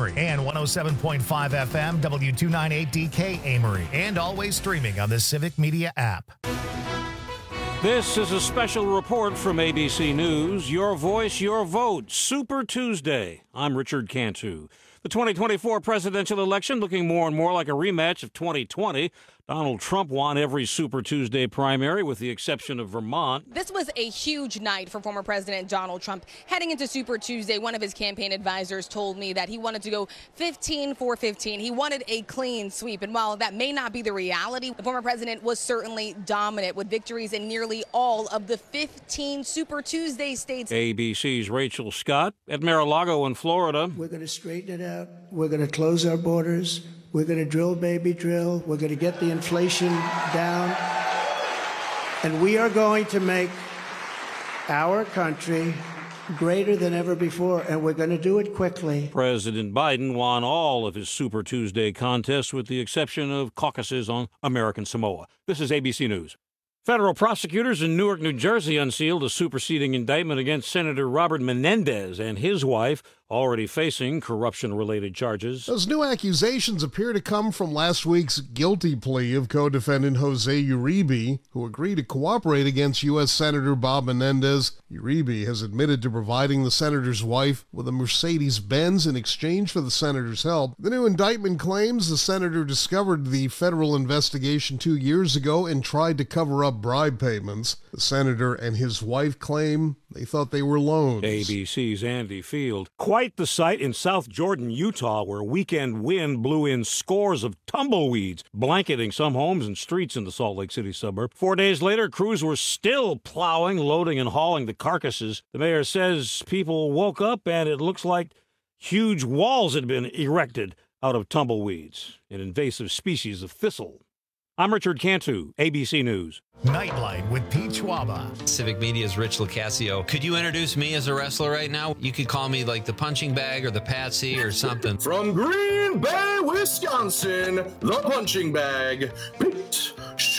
Amory, and 107.5 FM W298DK Amory, and always streaming on the Civic Media app. This is a special report from ABC News. Your voice, your vote. Super Tuesday. I'm Richard Cantu. The 2024 presidential election looking more and more like a rematch of 2020. Donald Trump won every Super Tuesday primary with the exception of Vermont. This was a huge night for former President Donald Trump. Heading into Super Tuesday, one of his campaign advisors told me that he wanted to go 15 for 15. He wanted a clean sweep. And while that may not be the reality, the former president was certainly dominant with victories in nearly all of the 15 Super Tuesday states. ABC's Rachel Scott at Mar-a-Lago in Florida. We're going to straighten it out. We're going to close our borders. We're going to drill, baby, drill. We're going to get the inflation down. And we are going to make our country greater than ever before, and we're going to do it quickly. President Biden won all of his Super Tuesday contests with the exception of caucuses on American Samoa. This is ABC News. Federal prosecutors in Newark, New Jersey unsealed a superseding indictment against Senator Robert Menendez and his wife, already facing corruption-related charges. Those new accusations appear to come from last week's guilty plea of co-defendant Jose Uribe, who agreed to cooperate against U.S. Senator Bob Menendez. Uribe has admitted to providing the senator's wife with a Mercedes-Benz in exchange for the senator's help. The new indictment claims the senator discovered the federal investigation 2 years ago and tried to cover up bribe payments. The senator and his wife claim they thought they were loans. ABC's Andy Field. Quite the sight in South Jordan, Utah, where weekend wind blew in scores of tumbleweeds, blanketing some homes and streets in the Salt Lake City suburb. 4 days later, crews were still plowing, loading, and hauling the carcasses. The mayor says people woke up and it looks like huge walls had been erected out of tumbleweeds, an invasive species of thistle. I'm Richard Cantu, ABC News. Nightlight with Pete Schwaba. Civic Media's Rich Lucasio. Could you introduce me as a wrestler right now? You could call me like the punching bag or the patsy or something. From Green Bay, Wisconsin, the punching bag, Pete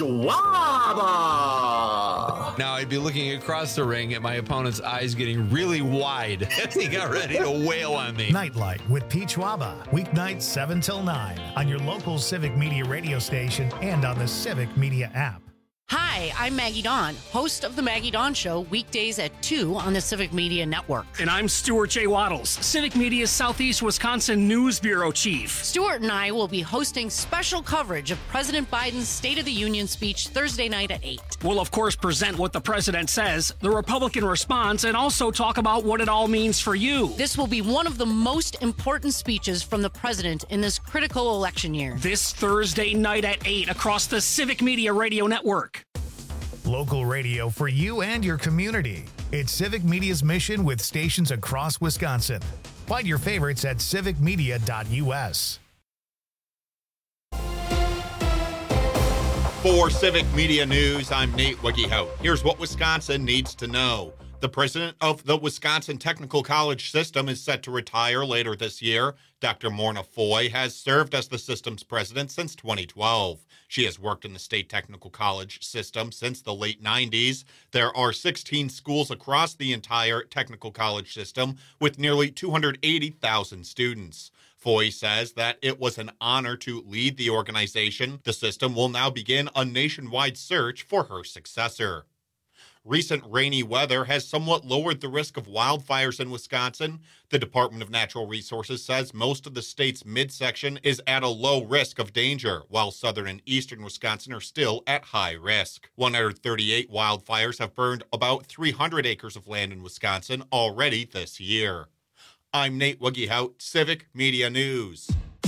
Schwaba. Now I'd be looking across the ring at my opponent's eyes getting really wide as he got ready to wail on me. Nightlight with Pete Schwaba. Weeknights 7 till 9 on your local Civic Media radio station and on the Civic Media app. Hi, I'm Maggie Dawn, host of The Maggie Dawn Show, weekdays at 2 on the Civic Media Network. And I'm Stuart J. Waddles, Civic Media's Southeast Wisconsin News Bureau Chief. Stuart and I will be hosting special coverage of President Biden's State of the Union speech Thursday night at 8. We'll, of course, present what the president says, the Republican response, and also talk about what it all means for you. This will be one of the most important speeches from the president in this critical election year. This Thursday night at 8 across the Civic Media Radio Network. Local radio for you and your community. It's Civic Media's mission with stations across Wisconsin. Find your favorites at civicmedia.us. For Civic Media News, I'm Nate Wiggyhout. Here's what Wisconsin needs to know. The president of the Wisconsin Technical College System is set to retire later this year. Dr. Morna Foy has served as the system's president since 2012. She has worked in the state technical college system since the late 90s. There are 16 schools across the entire technical college system with nearly 280,000 students. Foy says that it was an honor to lead the organization. The system will now begin a nationwide search for her successor. Recent rainy weather has somewhat lowered the risk of wildfires in Wisconsin. The Department of Natural Resources says most of the state's midsection is at a low risk of danger, while southern and eastern Wisconsin are still at high risk. 138 wildfires have burned about 300 acres of land in Wisconsin already this year. I'm Nate Wiggyhout, Civic Media News.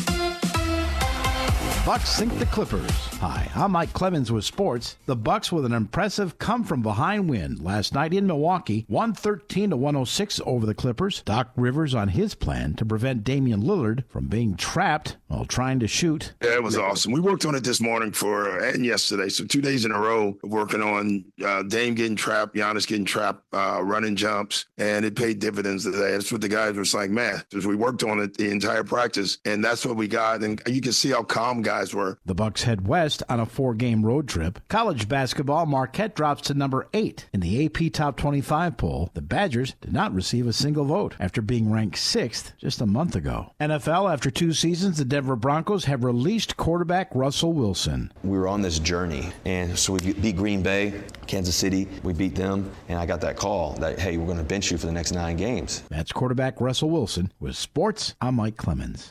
Bucks sink the Clippers. Hi, I'm Mike Clemens with sports. The Bucks with an impressive come-from-behind win last night in Milwaukee, 113-106 over the Clippers. Doc Rivers on his plan to prevent Damian Lillard from being trapped while trying to shoot. Yeah, it was awesome. We worked on it this morning and yesterday, so 2 days in a row working on Dame getting trapped, Giannis getting trapped, running jumps, and it paid dividends today. That's what the guys were like, man, because we worked on it the entire practice, and that's what we got. And you can see how calm guys guys were. The Bucks head west on a 4-game road trip. College basketball, Marquette drops to number 8 in the AP Top 25 poll. The Badgers did not receive a single vote after being ranked 6th just a month ago. NFL, after 2 seasons, the Denver Broncos have released quarterback Russell Wilson. We were on this journey, and so we beat Green Bay, Kansas City. We beat them, and I got that call that, hey, we're going to bench you for the next 9 games. That's quarterback Russell Wilson. With sports, I'm Mike Clemens.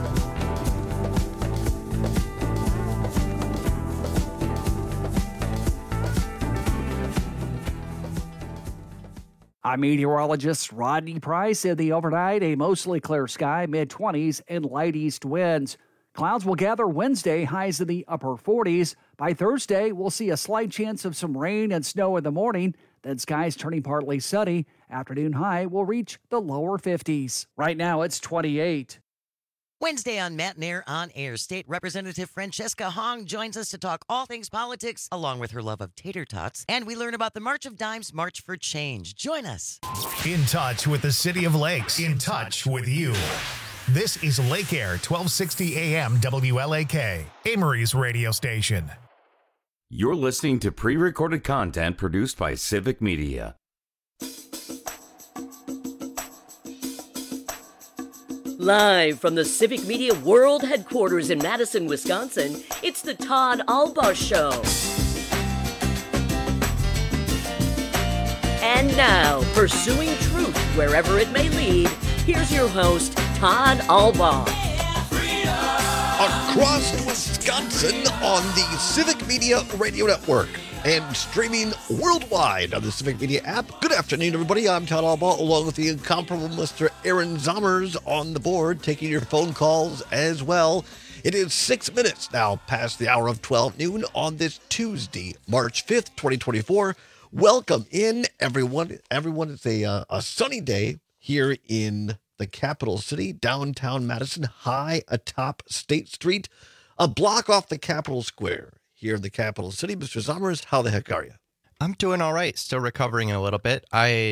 I'm meteorologist Rodney Price. In the overnight, a mostly clear sky, mid-20s, and light east winds. Clouds will gather Wednesday, highs in the upper 40s. By Thursday, we'll see a slight chance of some rain and snow in the morning. Then skies turning partly sunny. Afternoon high will reach the lower 50s. Right now, it's 28. Wednesday on Matt Nair on Air, State Representative Francesca Hong joins us to talk all things politics, along with her love of tater tots. And we learn about the March of Dimes March for Change. Join us. In touch with the City of Lakes. In touch with you. This is Lake Air 1260 AM WLAK, Amory's radio station. You're listening to pre-recorded content produced by Civic Media. Live from the Civic Media World Headquarters in Madison, Wisconsin, it's the Todd Albaugh Show. And now, pursuing truth wherever it may lead, here's your host, Todd Albaugh. Across Wisconsin on the Civic Media Radio Network and streaming worldwide on the Civic Media app. Good afternoon, everybody. I'm Todd Albaugh, along with the incomparable Mr. Aaron Zommers on the board, taking your phone calls as well. It is 6 minutes now past the hour of 12 noon on this Tuesday, March 5th, 2024. Welcome in, everyone. Everyone, it's a sunny day here in the capital city, downtown Madison, high atop State Street, a block off the Capitol Square here in the capital city. Mr. Zommers, how the heck are you? I'm doing all right. Still recovering a little bit.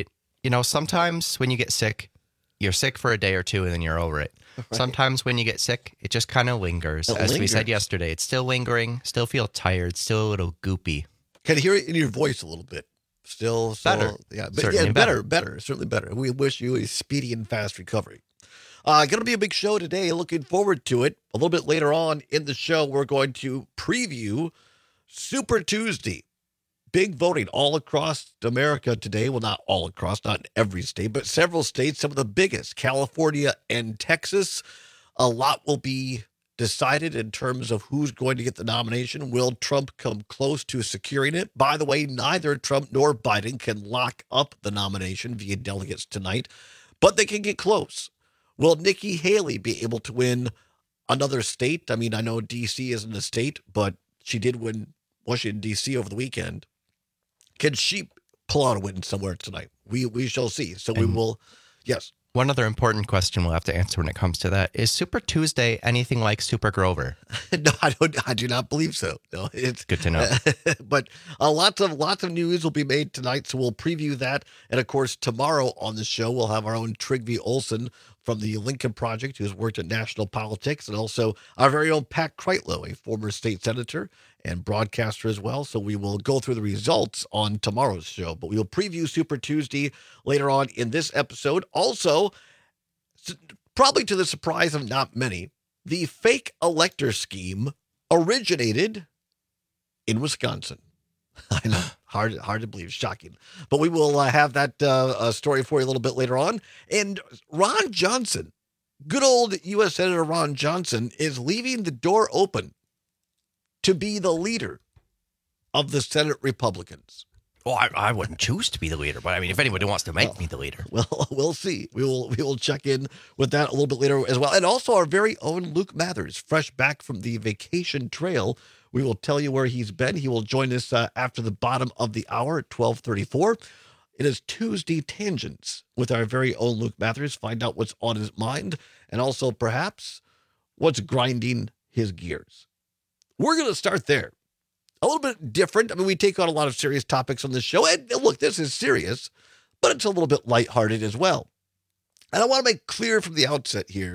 Sometimes when you get sick, you're sick for a day or two and then you're over it. Right. Sometimes when you get sick, it just kind of lingers. We said yesterday, it's still lingering, still feel tired, still a little goopy. Can hear it in your voice a little bit. Still better. Yeah, better. Certainly better. We wish you a speedy and fast recovery. Going to be a big show today. Looking forward to it. A little bit later on in the show, we're going to preview Super Tuesday. Big voting all across America today. Well, not all across, not in every state, but several states, some of the biggest, California and Texas. A lot will be decided in terms of who's going to get the nomination. Will Trump come close to securing it? By the way, neither Trump nor Biden can lock up the nomination via delegates tonight, but they can get close. Will Nikki Haley be able to win another state? I mean, I know D.C. isn't a state, but she did win Washington, D.C. over the weekend. Can she pull out a win somewhere tonight? We shall see. So we will, yes. One other important question we'll have to answer when it comes to that is Super Tuesday anything like Super Grover? No, I do not believe so. No, it's good to know. But lots of news will be made tonight, so we'll preview that. And of course, tomorrow on the show, we'll have our own Trygve Olsen from the Lincoln Project, who's worked in national politics, and also our very own Pat Kreitlow, a former state senator and broadcaster as well. So we will go through the results on tomorrow's show, but we will preview Super Tuesday later on in this episode. Also, probably to the surprise of not many, the fake elector scheme originated in Wisconsin. I know, hard to believe, shocking. But we will have that story for you a little bit later on. And Ron Johnson, good old U.S. Senator Ron Johnson, is leaving the door open to be the leader of the Senate Republicans. Well, I wouldn't choose to be the leader, but I mean, if anybody wants to make me the leader. Well, we'll see. We will check in with that a little bit later as well. And also our very own Luke Mathers, fresh back from the vacation trail. We will tell you where he's been. He will join us after the bottom of the hour at 12:34. It is Tuesday Tangents with our very own Luke Mathers. Find out what's on his mind and also perhaps what's grinding his gears. We're going to start there. A little bit different. I mean, we take on a lot of serious topics on this show. And look, this is serious, but it's a little bit lighthearted as well. And I want to make clear from the outset here,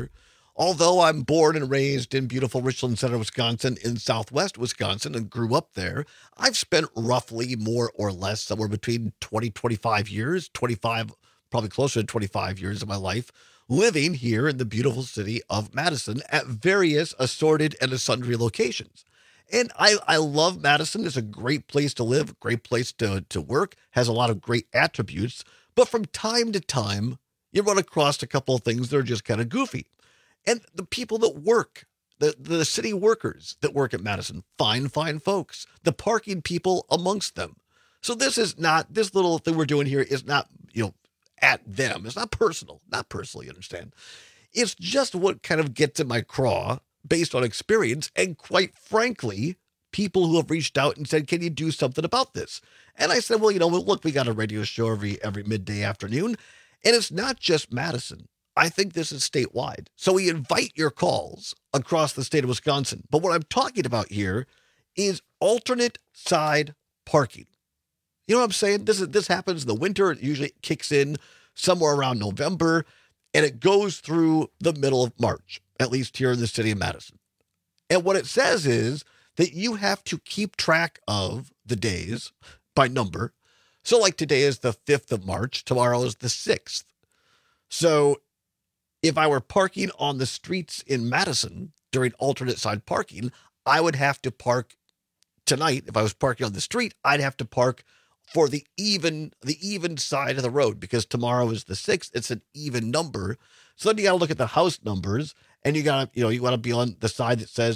Although I'm born and raised in beautiful Richland Center, Wisconsin, in southwest Wisconsin, and grew up there, I've spent roughly more or less somewhere between 25 years, 25, probably closer to 25 years of my life, living here in the beautiful city of Madison at various assorted and sundry locations. And I love Madison. It's a great place to live, great place to work, has a lot of great attributes. But from time to time, you run across a couple of things that are just kind of goofy. And the people that work, the city workers that work at Madison, fine folks, the parking people amongst them. So this little thing we're doing here is not, at them. It's not personal, you understand? It's just what kind of gets in my craw based on experience. And quite frankly, people who have reached out and said, can you do something about this? And I said, well, look, we got a radio show every midday afternoon. And it's not just Madison. I think this is statewide. So we invite your calls across the state of Wisconsin. But what I'm talking about here is alternate side parking. You know what I'm saying? This happens in the winter. It usually kicks in somewhere around November, and it goes through the middle of March, at least here in the city of Madison. And what it says is that you have to keep track of the days by number. So like today is the 5th of March. Tomorrow is the 6th. So if I were parking on the streets in Madison during alternate side parking, I would have to park tonight. If I was parking on the street, I'd have to park for the even side of the road, because tomorrow is the 6th. It's an even number. So then you got to look at the house numbers, and you got to, you want to be on the side that says,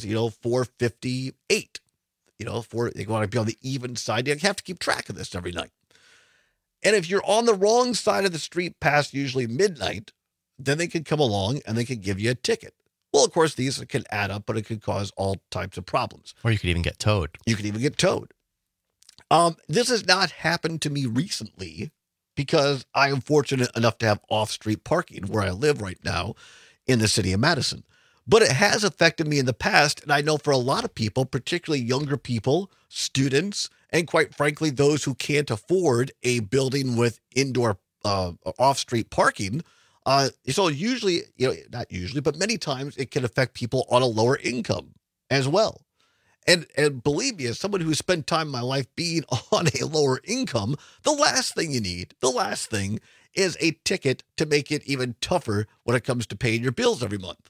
458. You want to be on the even side. You have to keep track of this every night. And if you're on the wrong side of the street past usually midnight, then they can come along and they can give you a ticket. Well, of course, these can add up, but it could cause all types of problems. Or you could even get towed. This has not happened to me recently because I am fortunate enough to have off-street parking where I live right now in the city of Madison. But it has affected me in the past, and I know for a lot of people, particularly younger people, students, and quite frankly, those who can't afford a building with indoor off-street parking. So usually, not usually, but many times it can affect people on a lower income as well. And believe me, as someone who spent time in my life being on a lower income, the last thing is a ticket to make it even tougher when it comes to paying your bills every month.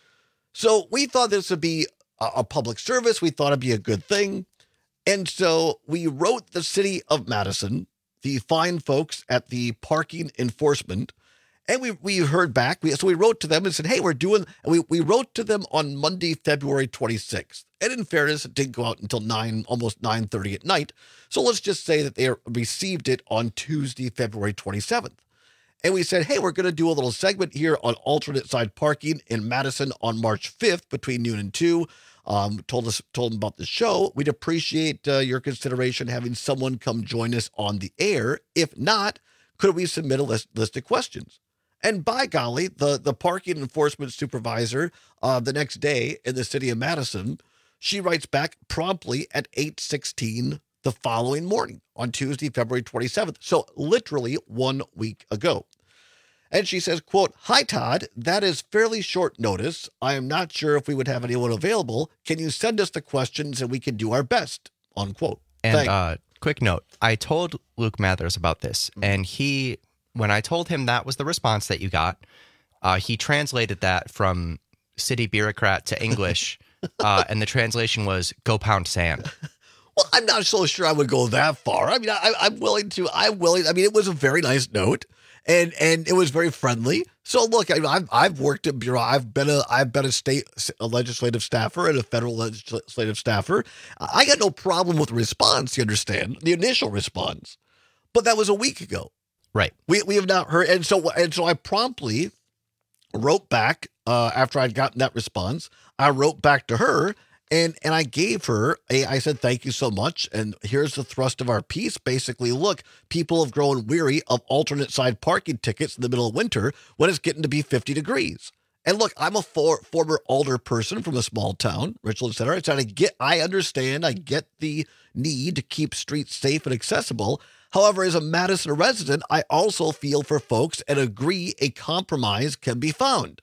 So we thought this would be a public service. We thought it'd be a good thing. And so we wrote the city of Madison, the fine folks at the parking enforcement, and we heard back. So we wrote to them and said, hey, we wrote to them on Monday, February 26th. And in fairness, it didn't go out until almost 9:30 at night. So let's just say that they received it on Tuesday, February 27th. And we said, hey, we're going to do a little segment here on alternate side parking in Madison on March 5th between noon and 2. Told them about the show. We'd appreciate your consideration having someone come join us on the air. If not, could we submit a list of questions? And by golly, the parking enforcement supervisor the next day in the city of Madison, she writes back promptly at 8:16 the following morning on Tuesday, February 27th. So literally 1 week ago. And she says, quote, hi, Todd, that is fairly short notice. I am not sure if we would have anyone available. Can you send us the questions and we can do our best, unquote. And quick note, I told Luke Mathers about this, and when I told him that was the response that you got, he translated that from city bureaucrat to English, and the translation was go pound sand. Well, I'm not so sure I would go that far. I mean, I'm willing. I mean, it was a very nice note, and it was very friendly. So look, I've worked at bureau. I've been a state legislative staffer and a federal legislative staffer. I got no problem with the response. You understand the initial response, but that was a week ago. Right. We have not heard, and so I promptly wrote back after I'd gotten that response. I wrote back to her. And I gave her I said, thank you so much. And here's the thrust of our piece. Basically, look, people have grown weary of alternate side parking tickets in the middle of winter when it's getting to be 50 degrees. And look, I'm a former alder person from a small town, Richland Center. I understand. I get the need to keep streets safe and accessible. However, as a Madison resident, I also feel for folks and agree a compromise can be found.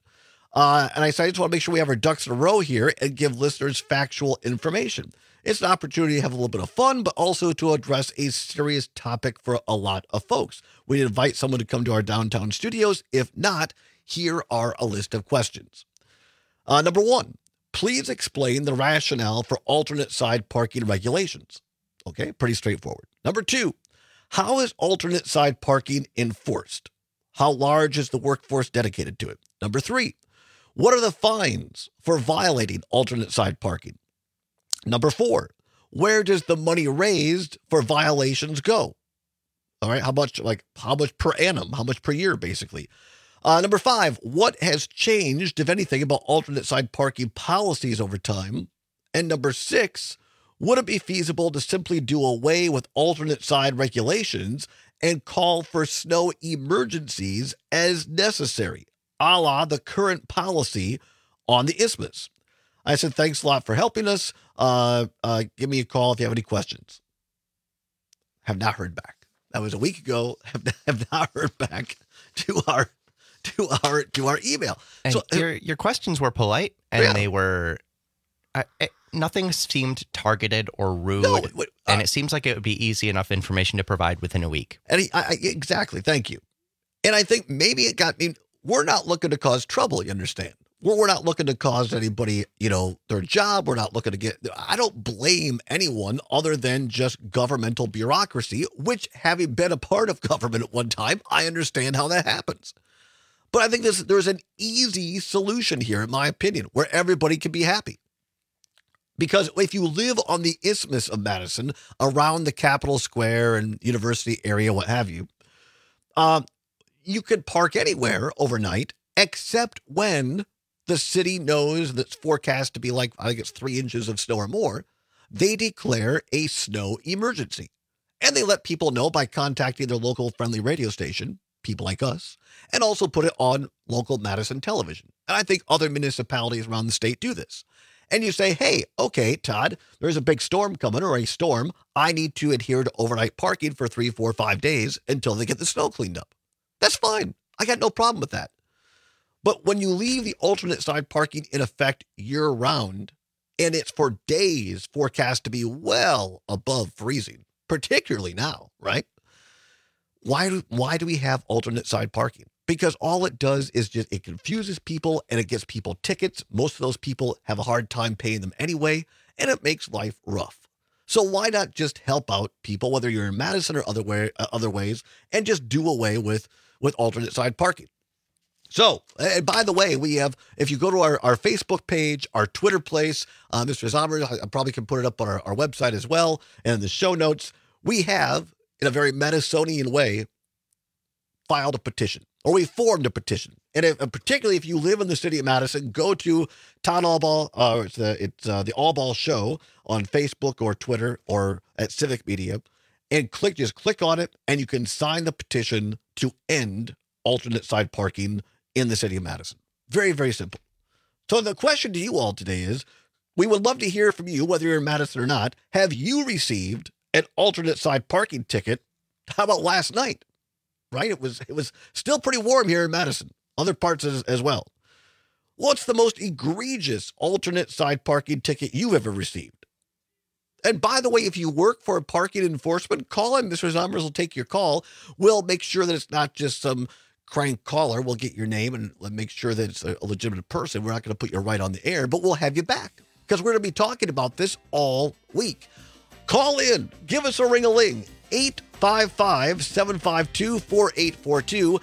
And I just want to make sure we have our ducks in a row here and give listeners factual information. It's an opportunity to have a little bit of fun, but also to address a serious topic for a lot of folks. We invite someone to come to our downtown studios. If not, here are a list of questions. Number one, please explain the rationale for alternate side parking regulations. Okay, pretty straightforward. Number two, how is alternate side parking enforced? How large is the workforce dedicated to it? Number three, what are the fines for violating alternate side parking? Number four, where does the money raised for violations go? All right, how much per annum, how much per year, basically? Number five, what has changed, if anything, about alternate side parking policies over time? And number six, would it be feasible to simply do away with alternate side regulations and call for snow emergencies as necessary, a la the current policy on the isthmus? I said, thanks a lot for helping us. Give me a call if you have any questions. Have not heard back. That was a week ago. Have not heard back to our email. And So your questions were polite, and they were nothing seemed targeted or rude. And it seems like it would be easy enough information to provide within a week. And exactly. Thank you. And I think maybe it got me. We're not looking to cause trouble. You understand? We're not looking to cause anybody, their job. We're not looking to I don't blame anyone other than just governmental bureaucracy, which, having been a part of government at one time, I understand how that happens. But I think there's an easy solution here, in my opinion, where everybody can be happy. Because if you live on the Isthmus of Madison, around the Capitol Square and University area, what have you, you could park anywhere overnight, except when the city knows that's forecast to be like, I think it's 3 inches of snow or more. They declare a snow emergency. And they let people know by contacting their local friendly radio station, people like us, and also put it on local Madison television. And I think other municipalities around the state do this. And you say, hey, okay, Todd, there's a big storm coming, or a storm. I need to adhere to overnight parking for 3, 4, 5 days until they get the snow cleaned up. That's fine. I got no problem with that. But when you leave the alternate side parking in effect year-round, and it's for days forecast to be well above freezing, particularly now, right? Why do we have alternate side parking? Because all it does is it confuses people, and it gets people tickets. Most of those people have a hard time paying them anyway, and it makes life rough. So why not just help out people, whether you're in Madison or other ways, and just do away with alternate side parking? So, and by the way, we have, if you go to our Facebook page, our Twitter place, Mr. Zomer, I probably can put it up on our website as well, and in the show notes, we have, in a very Madisonian way, filed a petition, or we formed a petition. And particularly if you live in the city of Madison, go to Todd Allball, it's the Allball Show on Facebook or Twitter or at Civic Media, and just click on it, and you can sign the petition to end alternate side parking in the city of Madison. Very, very simple. So the question to you all today is, we would love to hear from you, whether you're in Madison or not. Have you received an alternate side parking ticket? How about last night? Right? It was still pretty warm here in Madison. Other parts as well. What's the most egregious alternate side parking ticket you've ever received? And by the way, if you work for parking enforcement, call him. Mr. Zommers will take your call. We'll make sure that it's not just some crank caller. We'll get your name and make sure that it's a legitimate person. We're not going to put you right on the air, but we'll have you back because we're going to be talking about this all week. Call in. Give us a ring-a-ling. 855-752-4842.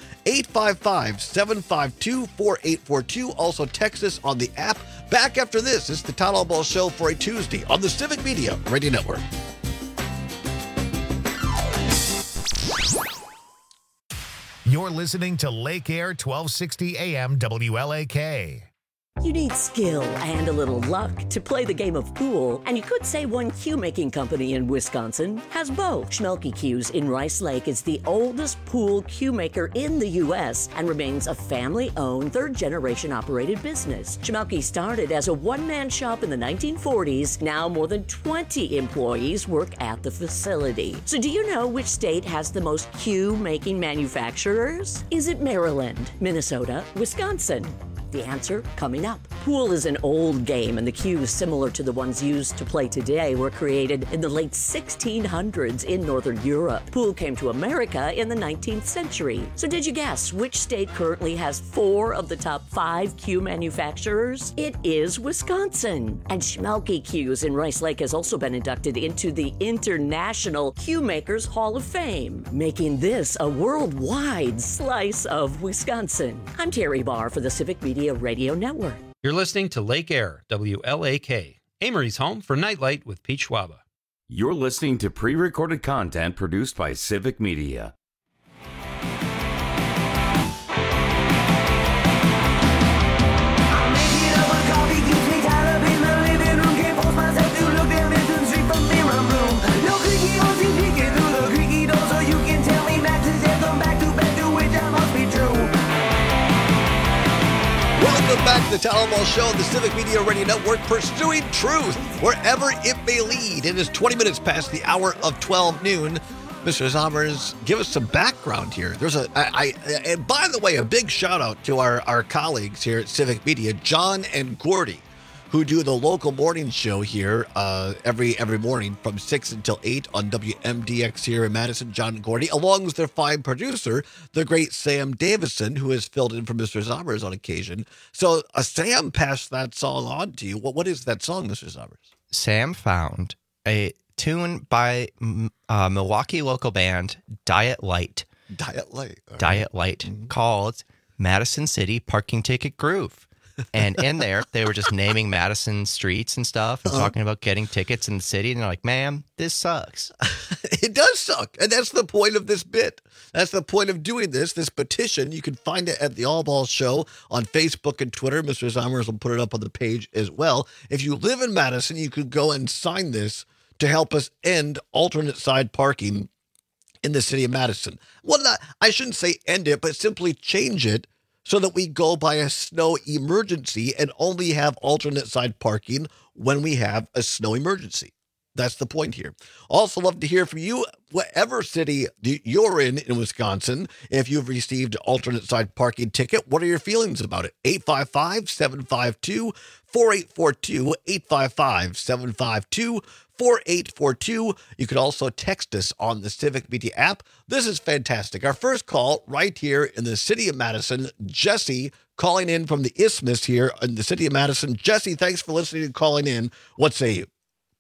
855-752-4842. Also text us on the app. Back after this, it's the Todd Allball Show for a Tuesday on the Civic Media Radio Network. You're listening to Lake Air 1260 AM WLAK. You need skill and a little luck to play the game of pool, and you could say one cue-making company in Wisconsin has both. Schmelke Cues in Rice Lake is the oldest pool cue maker in the U.S. and remains a family-owned, third-generation operated business. Schmelke started as a one-man shop in the 1940s. Now more than 20 employees work at the facility. So do you know which state has the most cue-making manufacturers? Is it Maryland, Minnesota, Wisconsin? The answer coming up. Pool is an old game, and the cues similar to the ones used to play today were created in the late 1600s in Northern Europe. Pool came to America in the 19th century. So did you guess which state currently has 4 of the top 5 cue manufacturers? It is Wisconsin. And Schmelke Cues in Rice Lake has also been inducted into the International Cue Makers Hall of Fame, making this a worldwide slice of Wisconsin. I'm Terry Barr for the Civic Media Radio Network. You're listening to Lake Air, WLAK, Amory's home for Nightlight with Pete Schwaba. You're listening to pre-recorded content produced by Civic Media. Welcome back to the Town Hall Show, the Civic Media Radio Network, pursuing truth wherever it may lead. It is 20 minutes past the hour of 12 noon. Mr. Zommers, give us some background here. And by the way, a big shout out to our colleagues here at Civic Media, John and Gordy, who do the local morning show here every morning from 6 until 8 on WMDX here in Madison. John and Gordy, along with their fine producer, the great Sam Davison, who has filled in for Mr. Zommers on occasion. So Sam passed that song on to you. What is that song, Mr. Zommers? Sam found a tune by Milwaukee local band Diet Light. Diet Light. Diet Light, called Madison City Parking Ticket Groove. And in there, they were just naming Madison streets and stuff and talking about getting tickets in the city. And they're like, man, this sucks. It does suck. And that's the point of this bit. That's the point of doing this petition. You can find it at the All Ball Show on Facebook and Twitter. Mr. Zommers will put it up on the page as well. If you live in Madison, you could go and sign this to help us end alternate side parking in the city of Madison. Well, I shouldn't say end it, but simply change it so that we go by a snow emergency and only have alternate side parking when we have a snow emergency. That's the point here. Also love to hear from you, whatever city you're in Wisconsin. If you've received an alternate side parking ticket, what are your feelings about it? 855-752-4842, 855-752-4842. You can also text us on the Civic Media app. This is fantastic. Our first call right here in the city of Madison, Jesse calling in from the Isthmus here in the city of Madison. Jesse, thanks for listening and calling in. What say you?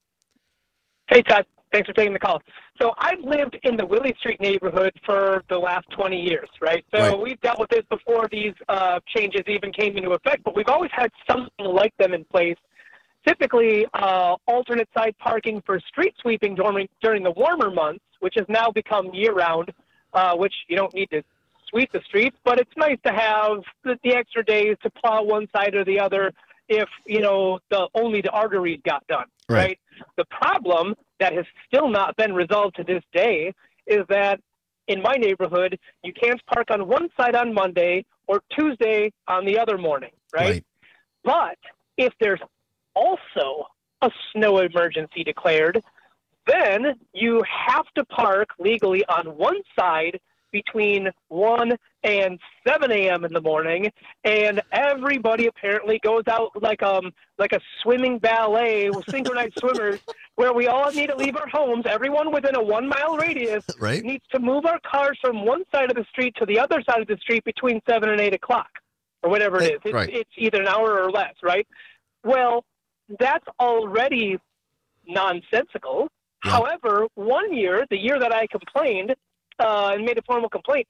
Hey, Todd. Thanks for taking the call. So I've lived in the Willie Street neighborhood for the last 20 years, right? So we've dealt with this before these changes even came into effect, but we've always had something like them in place. Typically, alternate side parking for street sweeping during the warmer months, which has now become year-round, which you don't need to sweep the streets, but it's nice to have the extra days to plow one side or the other if, only the arteries got done, right? The problem that has still not been resolved to this day is that in my neighborhood, you can't park on one side on Monday or Tuesday on the other morning, right? But if there's also a snow emergency declared, then you have to park legally on one side between 1 and 7 a.m. in the morning, and everybody apparently goes out like a swimming ballet with synchronized swimmers, where we all need to leave our homes. Everyone within a 1 mile radius needs to move our cars from one side of the street to the other side of the street between 7 and 8 o'clock, or whatever it is. It's either an hour or less, right? Well, that's already nonsensical. Yeah. However, one year, the year that I complained and made a formal complaint,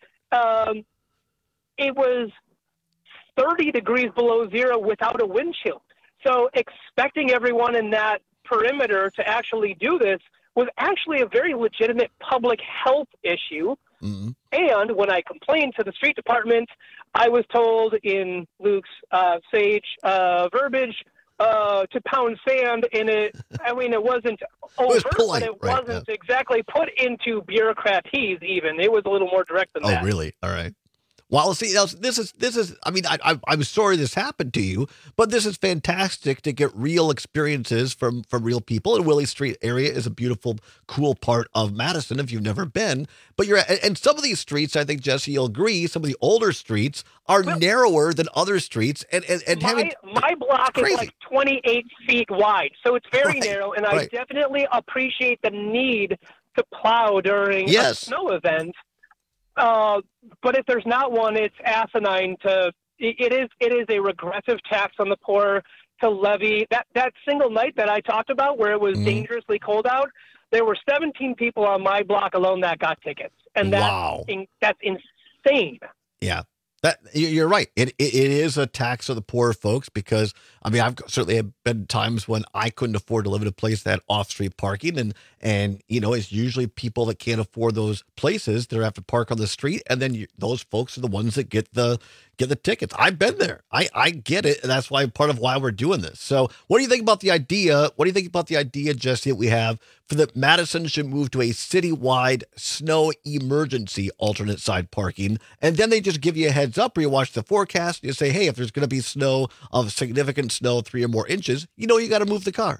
it was 30 degrees below zero without a wind chill. So expecting everyone in that perimeter to actually do this was actually a very legitimate public health issue. Mm-hmm. And when I complained to the street department, I was told in Luke's sage verbiage to pound sand in it. I mean, it wasn't overt, but it wasn't exactly put into bureaucratese even. It was a little more direct than that. Oh, really? All right. Well, see, this is. I mean, I'm sorry this happened to you, but this is fantastic to get real experiences from real people. And Willie Street area is a beautiful, cool part of Madison if you've never been. But and some of these streets, I think Jesse, you'll agree, some of the older streets are narrower than other streets. And my block is like 28 feet wide, so it's very narrow. And I definitely appreciate the need to plow during a snow event. But if there's not one, it's asinine it is a regressive tax on the poor to levy. That single night that I talked about where it was dangerously cold out, there were 17 people on my block alone that got tickets. And that's insane. Yeah. You're right. It is a tax of the poor folks because, I mean, I've certainly have been times when I couldn't afford to live in a place that had off-street parking, and you know, it's usually people that can't afford those places that have to park on the street, and then those folks are the ones that get the tickets. I've been there. I get it, and that's why part of why we're doing this. So, what do you think about the idea? What do you think about the idea, Jesse, that we have for that Madison should move to a citywide snow emergency alternate side parking, and then they just give you a heads up, or you watch the forecast, and you say, hey, if there's going to be snow of significant snow, 3 or more inches, you know you got to move the car.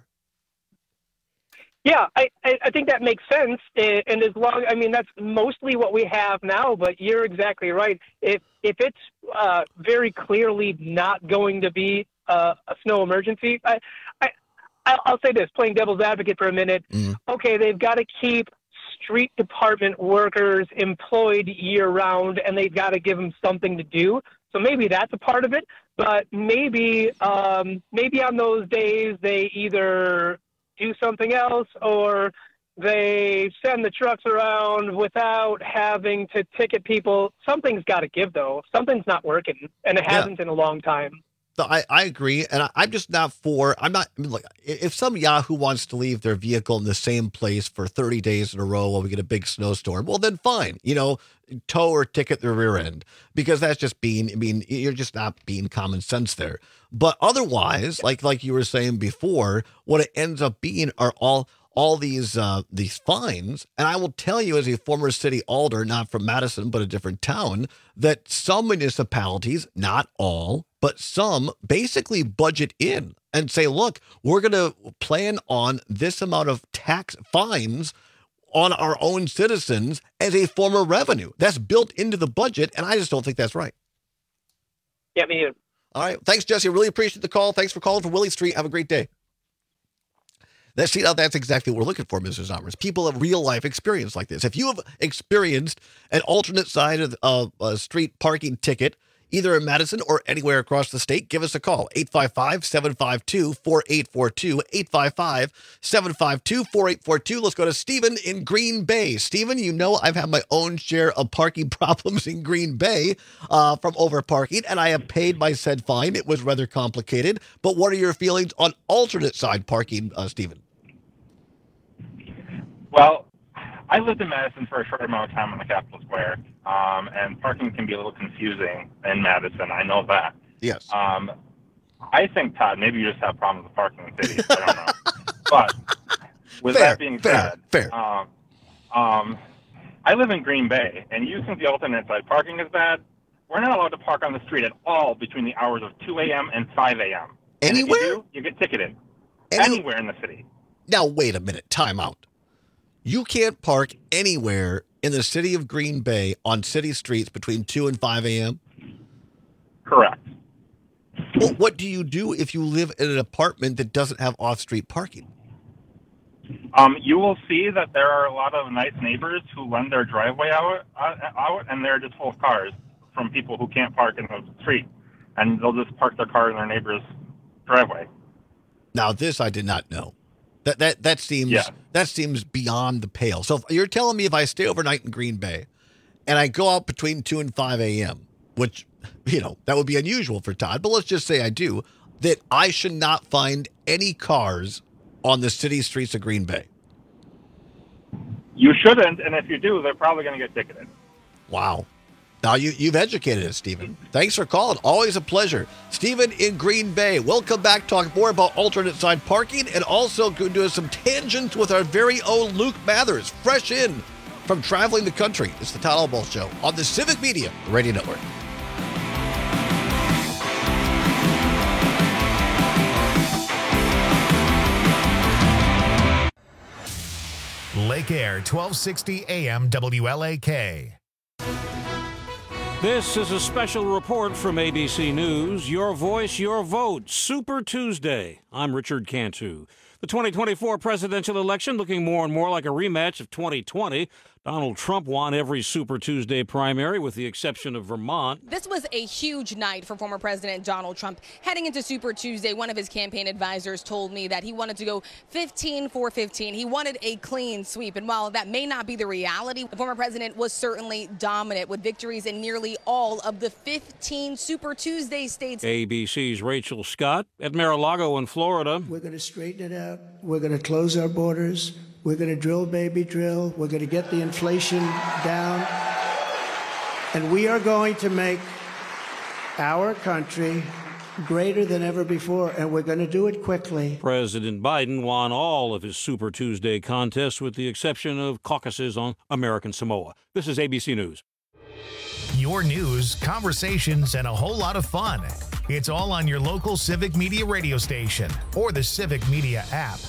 Yeah, I think that makes sense, and I mean, that's mostly what we have now, but you're exactly right. If it's very clearly not going to be a snow emergency, I'll say this, playing devil's advocate for a minute, okay, they've got to keep street department workers employed year-round, and they've got to give them something to do, so maybe that's a part of it, but maybe on those days they either do something else, or they send the trucks around without having to ticket people. Something's got to give, though. Something's not working, and it hasn't in a long time. So I agree, and I'm just not for. I mean, like, if some Yahoo wants to leave their vehicle in the same place for 30 days in a row while we get a big snowstorm, well, then fine. You know, tow or ticket their rear end, because that's just being. I mean, you're just not being common sense there. But otherwise, like you were saying before, what it ends up being are all these fines. And I will tell you, as a former city alder, not from Madison, but a different town, that some municipalities, not all, but some, basically budget in and say, look, we're going to plan on this amount of tax fines on our own citizens as a form of revenue. That's built into the budget, and I just don't think that's right. Yeah, me too. All right. Thanks, Jesse. I really appreciate the call. Thanks for calling from Willie Street. Have a great day. That's exactly what we're looking for, Mr. Zommers. People have real-life experience like this. If you have experienced an alternate side of a street parking ticket, either in Madison or anywhere across the state, give us a call. 855-752-4842, 855-752-4842. Let's go to Stephen in Green Bay. Stephen, you know I've had my own share of parking problems in Green Bay from overparking, and I have paid my said fine. It was rather complicated. But what are your feelings on alternate side parking, Stephen? Well, I lived in Madison for a short amount of time on the Capitol Square, and parking can be a little confusing in Madison. I know that. Yes. I think, Todd, maybe you just have problems with parking in cities. I don't know. But with that being said, I live in Green Bay, and you think the alternate side parking is bad? We're not allowed to park on the street at all between the hours of 2 a.m. and 5 a.m. Anywhere? And if you do, you get ticketed. Anywhere in the city. Now, wait a minute. Time out. You can't park anywhere in the city of Green Bay on city streets between 2 and 5 a.m.? Correct. Well, what do you do if you live in an apartment that doesn't have off-street parking? You will see that there are a lot of nice neighbors who lend their driveway out, and they're just full of cars from people who can't park in the street. And they'll just park their car in their neighbor's driveway. Now, this I did not know. That seems beyond the pale. So you're telling me if I stay overnight in Green Bay and I go out between 2 and 5 a.m., which, you know, that would be unusual for Todd, but let's just say I do, that I should not find any cars on the city streets of Green Bay? You shouldn't, and if you do, they're probably going to get ticketed. Wow. Now, you've educated us, Stephen. Thanks for calling. Always a pleasure. Stephen in Green Bay. We'll come back, talk more about alternate side parking, and also go do some tangents with our very own Luke Mathers, fresh in from traveling the country. It's the Todd Albaugh Show on the Civic Media Radio Network. Lake Air 1260 AM WLAK. This is a special report from ABC News. Your voice, your vote. Super Tuesday. I'm Richard Cantu. The 2024 presidential election looking more and more like a rematch of 2020. Donald Trump won every Super Tuesday primary with the exception of Vermont. This was a huge night for former President Donald Trump. Heading into Super Tuesday, one of his campaign advisors told me that he wanted to go 15 for 15. He wanted a clean sweep. And while that may not be the reality, the former president was certainly dominant with victories in nearly all of the 15 Super Tuesday states. ABC's Rachel Scott at Mar-a-Lago in Florida. We're going to straighten it out. We're going to close our borders. We're going to drill, baby, drill. We're going to get the inflation down. And we are going to make our country greater than ever before, and we're going to do it quickly. President Biden won all of his Super Tuesday contests with the exception of caucuses on American Samoa. This is ABC News. Your news, conversations, and a whole lot of fun. It's all on your local Civic Media radio station or the Civic Media app.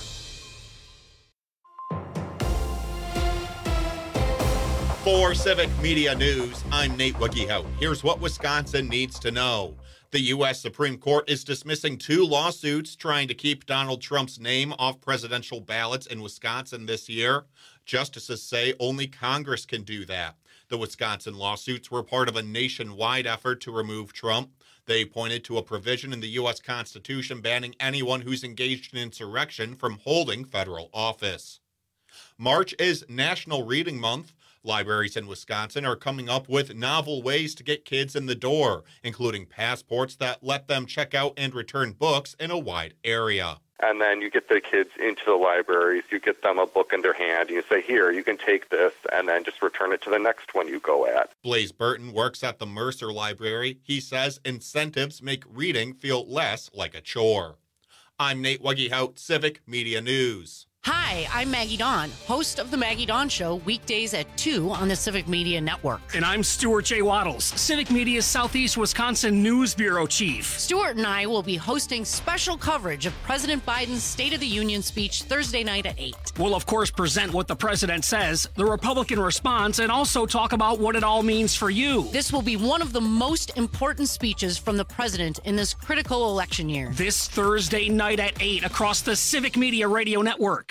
For Civic Media News, I'm Nate Wiggyhout. Here's what Wisconsin needs to know. The U.S. Supreme Court is dismissing 2 lawsuits trying to keep Donald Trump's name off presidential ballots in Wisconsin this year. Justices say only Congress can do that. The Wisconsin lawsuits were part of a nationwide effort to remove Trump. They pointed to a provision in the U.S. Constitution banning anyone who's engaged in insurrection from holding federal office. March is National Reading Month. Libraries in Wisconsin are coming up with novel ways to get kids in the door, including passports that let them check out and return books in a wide area. And then you get the kids into the libraries, you get them a book in their hand, and you say, here, you can take this, and then just return it to the next one you go at. Blaze Burton works at the Mercer Library. He says incentives make reading feel less like a chore. I'm Nate Wiggyhout, Civic Media News. Hi, I'm Maggie Dawn, host of The Maggie Dawn Show, weekdays at 2 on the Civic Media Network. And I'm Stuart J. Waddles, Civic Media's Southeast Wisconsin News Bureau Chief. Stuart and I will be hosting special coverage of President Biden's State of the Union speech Thursday night at 8. We'll, of course, present what the president says, the Republican response, and also talk about what it all means for you. This will be one of the most important speeches from the president in this critical election year. This Thursday night at 8 across the Civic Media Radio Network.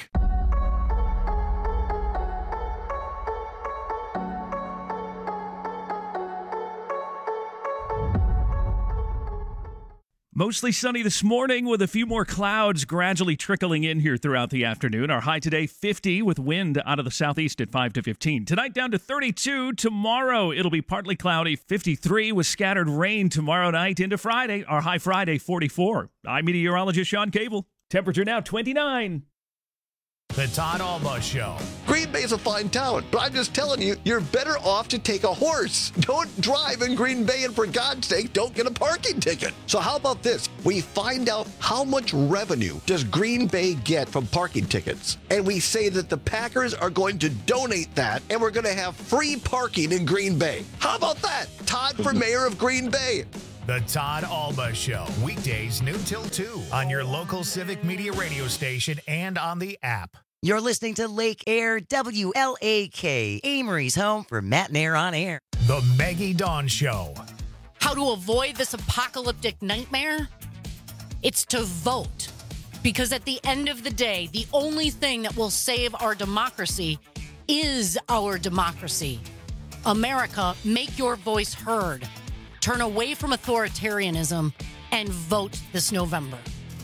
Mostly sunny this morning with a few more clouds gradually trickling in here throughout the afternoon. Our high today, 50 with wind out of the southeast at 5 to 15. Tonight down to 32. Tomorrow it'll be partly cloudy, 53 with scattered rain tomorrow night into Friday. Our high Friday, 44. I'm meteorologist Sean Cable. Temperature now 29. The Todd Alba Show. Green Bay's a fine town, but I'm just telling you, you're better off to take a horse. Don't drive in Green Bay, and for God's sake, don't get a parking ticket. So how about this? We find out how much revenue does Green Bay get from parking tickets, and we say that the Packers are going to donate that, and we're going to have free parking in Green Bay. How about that? Todd for mayor of Green Bay. The Todd Alba Show, weekdays noon till 2 on your local Civic Media radio station and on the app. You're listening to Lake Air WLAK, Amory's home for Matt and Air on Air. The Maggie Dawn Show. How to avoid this apocalyptic nightmare? It's to vote. Because at the end of the day, the only thing that will save our democracy is our democracy. America, make your voice heard. Turn away from authoritarianism and vote this November.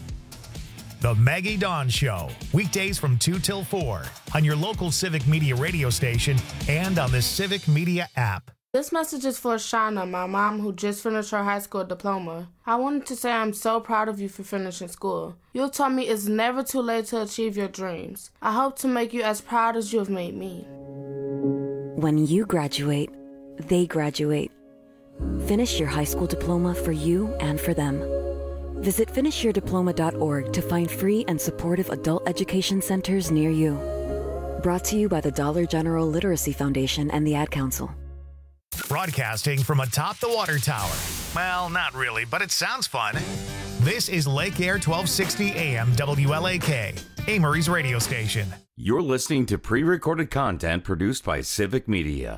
The Maggie Dawn Show, weekdays from 2 till 4 on your local Civic Media radio station and on the Civic Media app. This message is for Shauna, my mom, who just finished her high school diploma. I wanted to say I'm so proud of you for finishing school. You taught me it's never too late to achieve your dreams. I hope to make you as proud as you have made me. When you graduate, they graduate. Finish your high school diploma for you and for them. Visit finishyourdiploma.org to find free and supportive adult education centers near you. Brought to you by the Dollar General Literacy Foundation and the Ad Council. Broadcasting from atop the water tower. Well, not really, but it sounds fun. This is Lake Air 1260 AM WLAK, Amory's radio station. You're listening to pre-recorded content produced by Civic Media.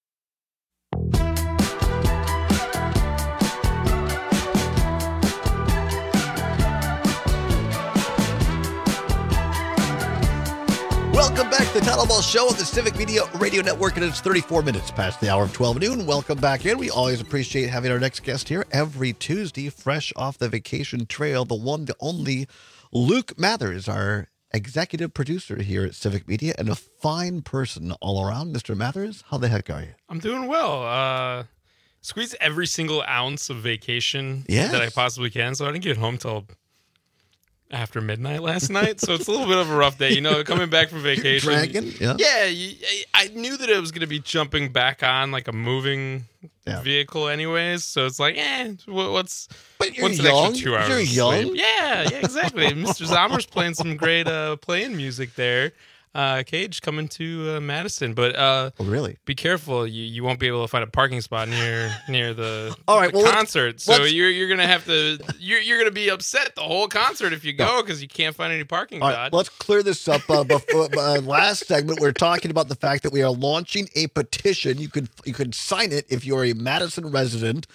Welcome back to the Town Hall Ball Show on the Civic Media Radio Network, and it's 34 minutes past the hour of 12 noon. Welcome back in. We always appreciate having our next guest here every Tuesday, fresh off the vacation trail, the one, the only Luke Mathers, our executive producer here at Civic Media, and a fine person all around. Mr. Mathers, how the heck are you? I'm doing well. Squeeze every single ounce of vacation that I possibly can, so I didn't get home till after midnight last night, so it's a little bit of a rough day. You know, coming back from vacation. Dragging? Yeah. I knew that it was going to be jumping back on like a moving vehicle anyways, so it's like, what's But you're what's young. an extra 2 hours You're of young. sleep? Yeah, exactly. Mr. Zommer's playing some great playing music there. Cage coming to Madison, but really, be careful. You won't be able to find a parking spot near the, all right, the well, concert. So you're gonna have to you're gonna be upset the whole concert if you go because you can't find any parking. All right, let's clear this up. Before last segment, we are talking about the fact that we are launching a petition. You could sign it if you're a Madison resident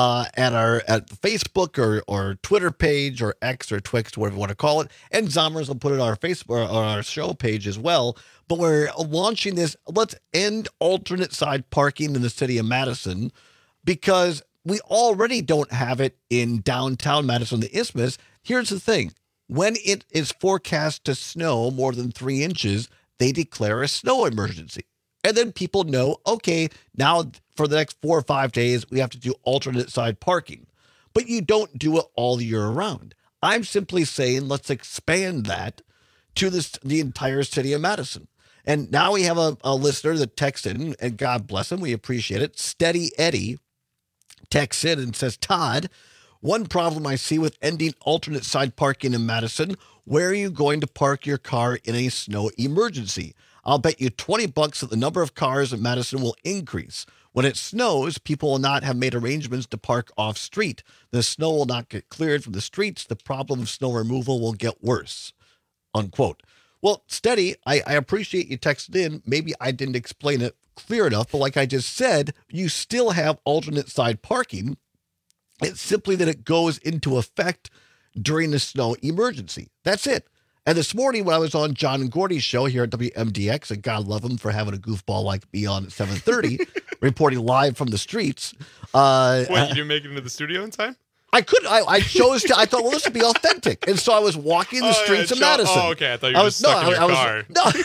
at Facebook or Twitter page or X or Twix, whatever you want to call it. And Zommers will put it on our Facebook or on our show page as well. But we're launching this. Let's end alternate side parking in the city of Madison, because we already don't have it in downtown Madison, the Isthmus. Here's the thing. When it is forecast to snow more than 3 inches, they declare a snow emergency. And then people know, okay, now for the next 4 or 5 days, we have to do alternate side parking. But you don't do it all year round. I'm simply saying let's expand that to the entire city of Madison. And now we have a listener that texted in, and God bless him, we appreciate it. Steady Eddie texts in and says, Todd, one problem I see with ending alternate side parking in Madison, where are you going to park your car in a snow emergency? I'll bet you $20 that the number of cars in Madison will increase. When it snows, people will not have made arrangements to park off-street. The snow will not get cleared from the streets. The problem of snow removal will get worse. Unquote. Well, Steady, I appreciate you texted in. Maybe I didn't explain it clear enough, but like I just said, you still have alternate side parking. It's simply that it goes into effect during the snow emergency. That's it. And this morning when I was on John and Gordy's show here at WMDX, and God love him for having a goofball like me on at 7:30, reporting live from the streets. What, you didn't make it into the studio in time? I couldn't. I chose to. I thought, well, this would be authentic, and so I was walking the streets of Madison. Oh, okay. I thought you were just stuck in your car.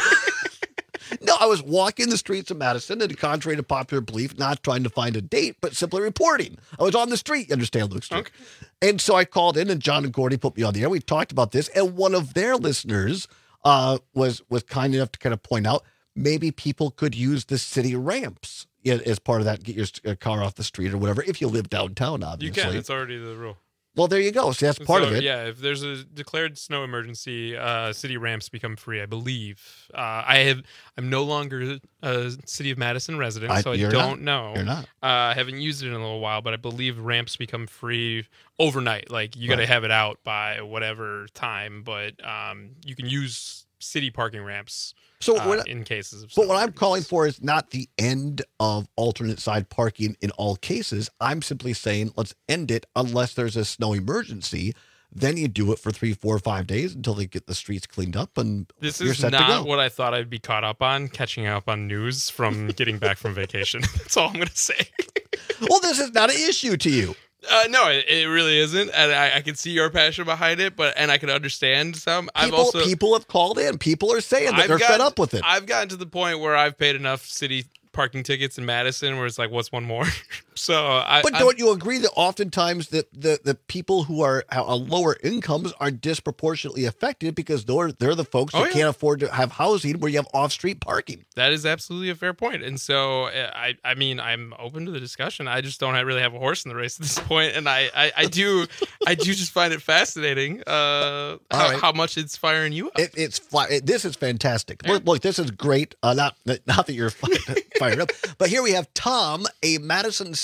No, I was walking the streets of Madison, and contrary to popular belief, not trying to find a date, but simply reporting. I was on the street, you understand, Luke Street. Okay. And so I called in, and John and Gordy put me on the air. We talked about this, and one of their listeners was kind enough to kind of point out maybe people could use the city ramps as part of that, get your car off the street or whatever, if you live downtown, obviously. You can. It's already the rule. Well, there you go. See, that's part of it. Yeah, if there's a declared snow emergency, city ramps become free, I believe. I'm no longer a City of Madison resident, so I don't know. You're not. I haven't used it in a little while, but I believe ramps become free overnight. Like, you got to have it out by whatever time, but you can use city parking ramps in cases of snow. But what I'm calling for is not the end of alternate side parking in all cases. I'm simply saying let's end it unless there's a snow emergency. Then you do it for 3, 4, 5 days until they get the streets cleaned up, and this you're is set to go. not what I thought I'd be caught up on, catching up on news from getting back from vacation. That's all I'm going to say. Well, this is not an issue to you. No, it really isn't, and I can see your passion behind it, and I can understand some. People have called in. People are saying that they're fed up with it. I've gotten to the point where I've paid enough city parking tickets in Madison where it's like, what's one more? But don't you agree that oftentimes the people who are lower incomes are disproportionately affected because they're the folks that can't afford to have housing where you have off-street parking? That is absolutely a fair point. And so, I mean, I'm open to the discussion. I just don't really have a horse in the race at this point. And I do just find it fascinating how much it's firing you up. This is fantastic. Yeah. Look, this is great. Not that you're fired up. But here we have Tom, a Madison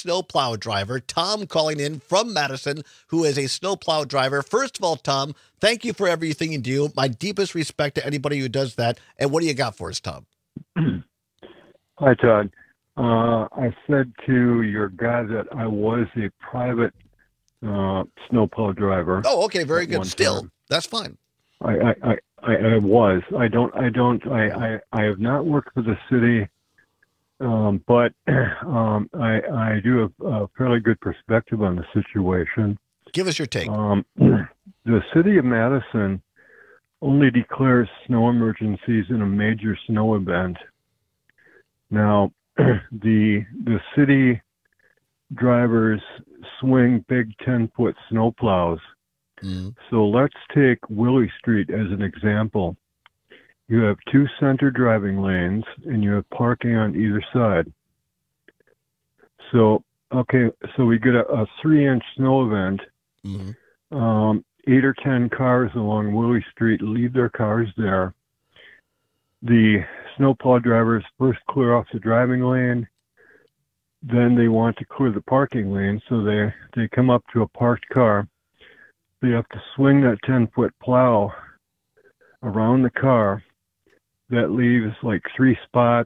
snowplow driver, Tom, calling in from Madison, who is a snowplow driver. First of all, Tom, thank you for everything you do. My deepest respect to anybody who does that. And what do you got for us, Tom? Hi, Todd. I said to your guy that I was a private snowplow driver. Oh, okay, very good. Still, that's fine. I was. I have not worked for the city, but I do have a fairly good perspective on the situation. Give us your take. The city of Madison only declares snow emergencies in a major snow event. Now, the city drivers swing big 10-foot snowplows. So let's take Willie Street as an example. You have two center driving lanes and you have parking on either side. So we get a 3-inch snow event. 8 or 10 cars along Willie Street leave their cars there. The snowplow drivers first clear off the driving lane. Then they want to clear the parking lane, so they come up to a parked car. They have to swing that 10-foot plow around the car. That leaves like 3 spots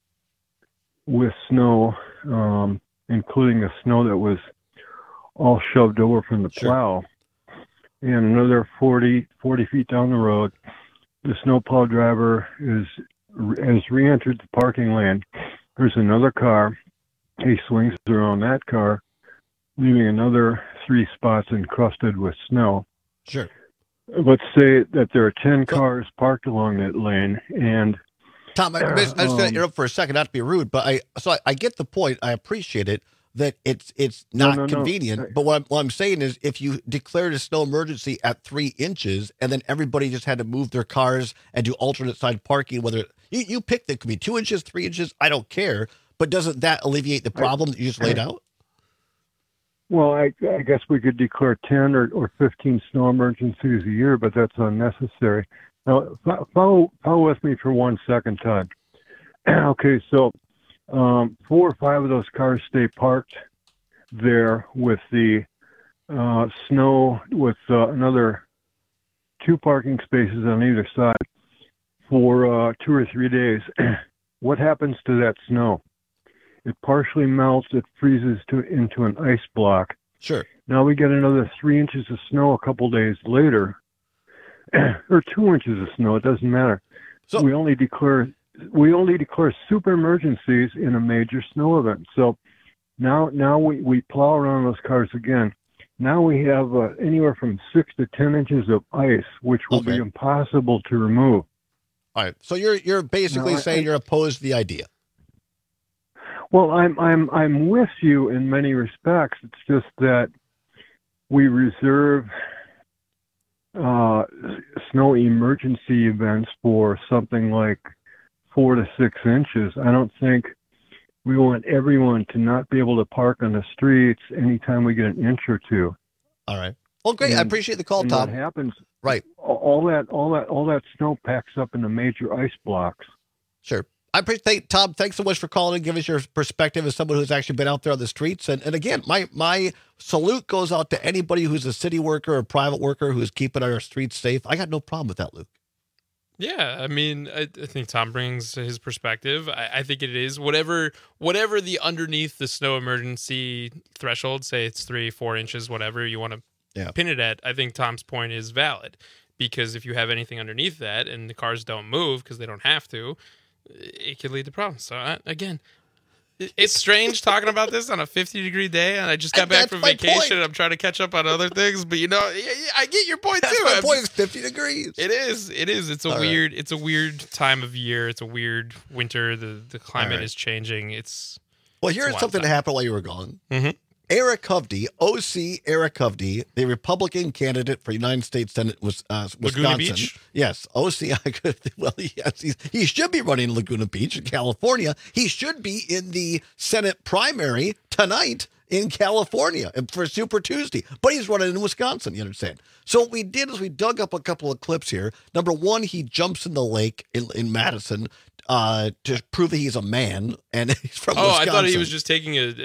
with snow, including the snow that was all shoved over from the plow. And another 40 feet down the road, the snowplow driver has re-entered the parking lane. There's another car. He swings around that car, leaving another 3 spots encrusted with snow. Sure. Let's say that there are 10 cars parked along that lane, and Tom, I'm just going to interrupt for a second, not to be rude, but I get the point. I appreciate it that it's not convenient. No. But what I'm saying is, if you declared a snow emergency at 3 inches, and then everybody just had to move their cars and do alternate side parking, whether you pick that could be 2 inches, 3 inches, I don't care. But doesn't that alleviate the problem that you just laid out? Well, I guess we could declare 10 or 15 snow emergencies a year, but that's unnecessary. Now, follow with me for 1 second, Todd. Okay, so 4 or 5 of those cars stay parked there with the snow, with another 2 parking spaces on either side for 2 or 3 days. What happens to that snow? It partially melts. It freezes into an ice block. Sure. Now we get another 3 inches of snow a couple days later, or 2 inches of snow. It doesn't matter. So we only declare super emergencies in a major snow event. So now we plow around those cars again. Now we have anywhere from 6 to 10 inches of ice, which will be impossible to remove. All right. So you're basically saying you're opposed to the idea. Well, I'm with you in many respects. It's just that we reserve snow emergency events for something like 4 to 6 inches. I don't think we want everyone to not be able to park on the streets anytime we get an inch or 2. All right. Well, great. I appreciate the call, Tom. What happens? Right. All that snow packs up into major ice blocks. Sure. I appreciate, Tom, thanks so much for calling and giving us your perspective as someone who's actually been out there on the streets. And again, my salute goes out to anybody who's a city worker or private worker who's keeping our streets safe. I got no problem with that, Luke. Yeah, I mean, I think Tom brings his perspective. I think it is whatever the underneath the snow emergency threshold, say it's 3-4 inches, whatever you want to pin it at. I think Tom's point is valid, because if you have anything underneath that and the cars don't move because they don't have to, it could lead to problems. So again, it's strange talking about this on a 50-degree day, and I just got back from vacation. And I'm trying to catch up on other things, but I get your point too. My point is 50 degrees. It is. It's a weird time of year. It's a weird winter. The climate is changing. Here's something that happened while you were gone. Mm-hmm. Eric Hovde, OC Eric Hovde, the Republican candidate for United States Senate, Wisconsin. Laguna Beach? Yes, OC. He should be running Laguna Beach in California. He should be in the Senate primary tonight in California for Super Tuesday, but he's running in Wisconsin, you understand? So what we did is we dug up a couple of clips here. Number one, he jumps in the lake in Madison to prove that he's a man, and he's from Wisconsin. I thought he was just taking a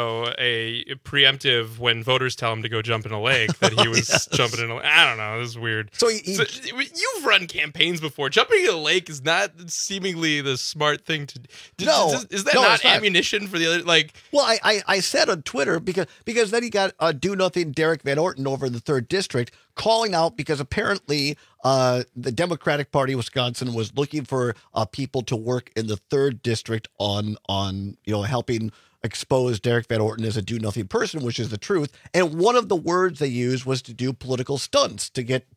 preemptive when voters tell him to go jump in a lake, that he was jumping in a lake. I don't know. This is weird. So, you've run campaigns before. Jumping in a lake is not seemingly the smart thing to do. Is that not ammunition for the other? Well, I said on Twitter because then he got do-nothing Derek Van Orton over in the 3rd District calling out because apparently the Democratic Party of Wisconsin was looking for people to work in the 3rd District on helping expose Derek Van Orton as a do-nothing person, which is the truth. And one of the words they used was to do political stunts to get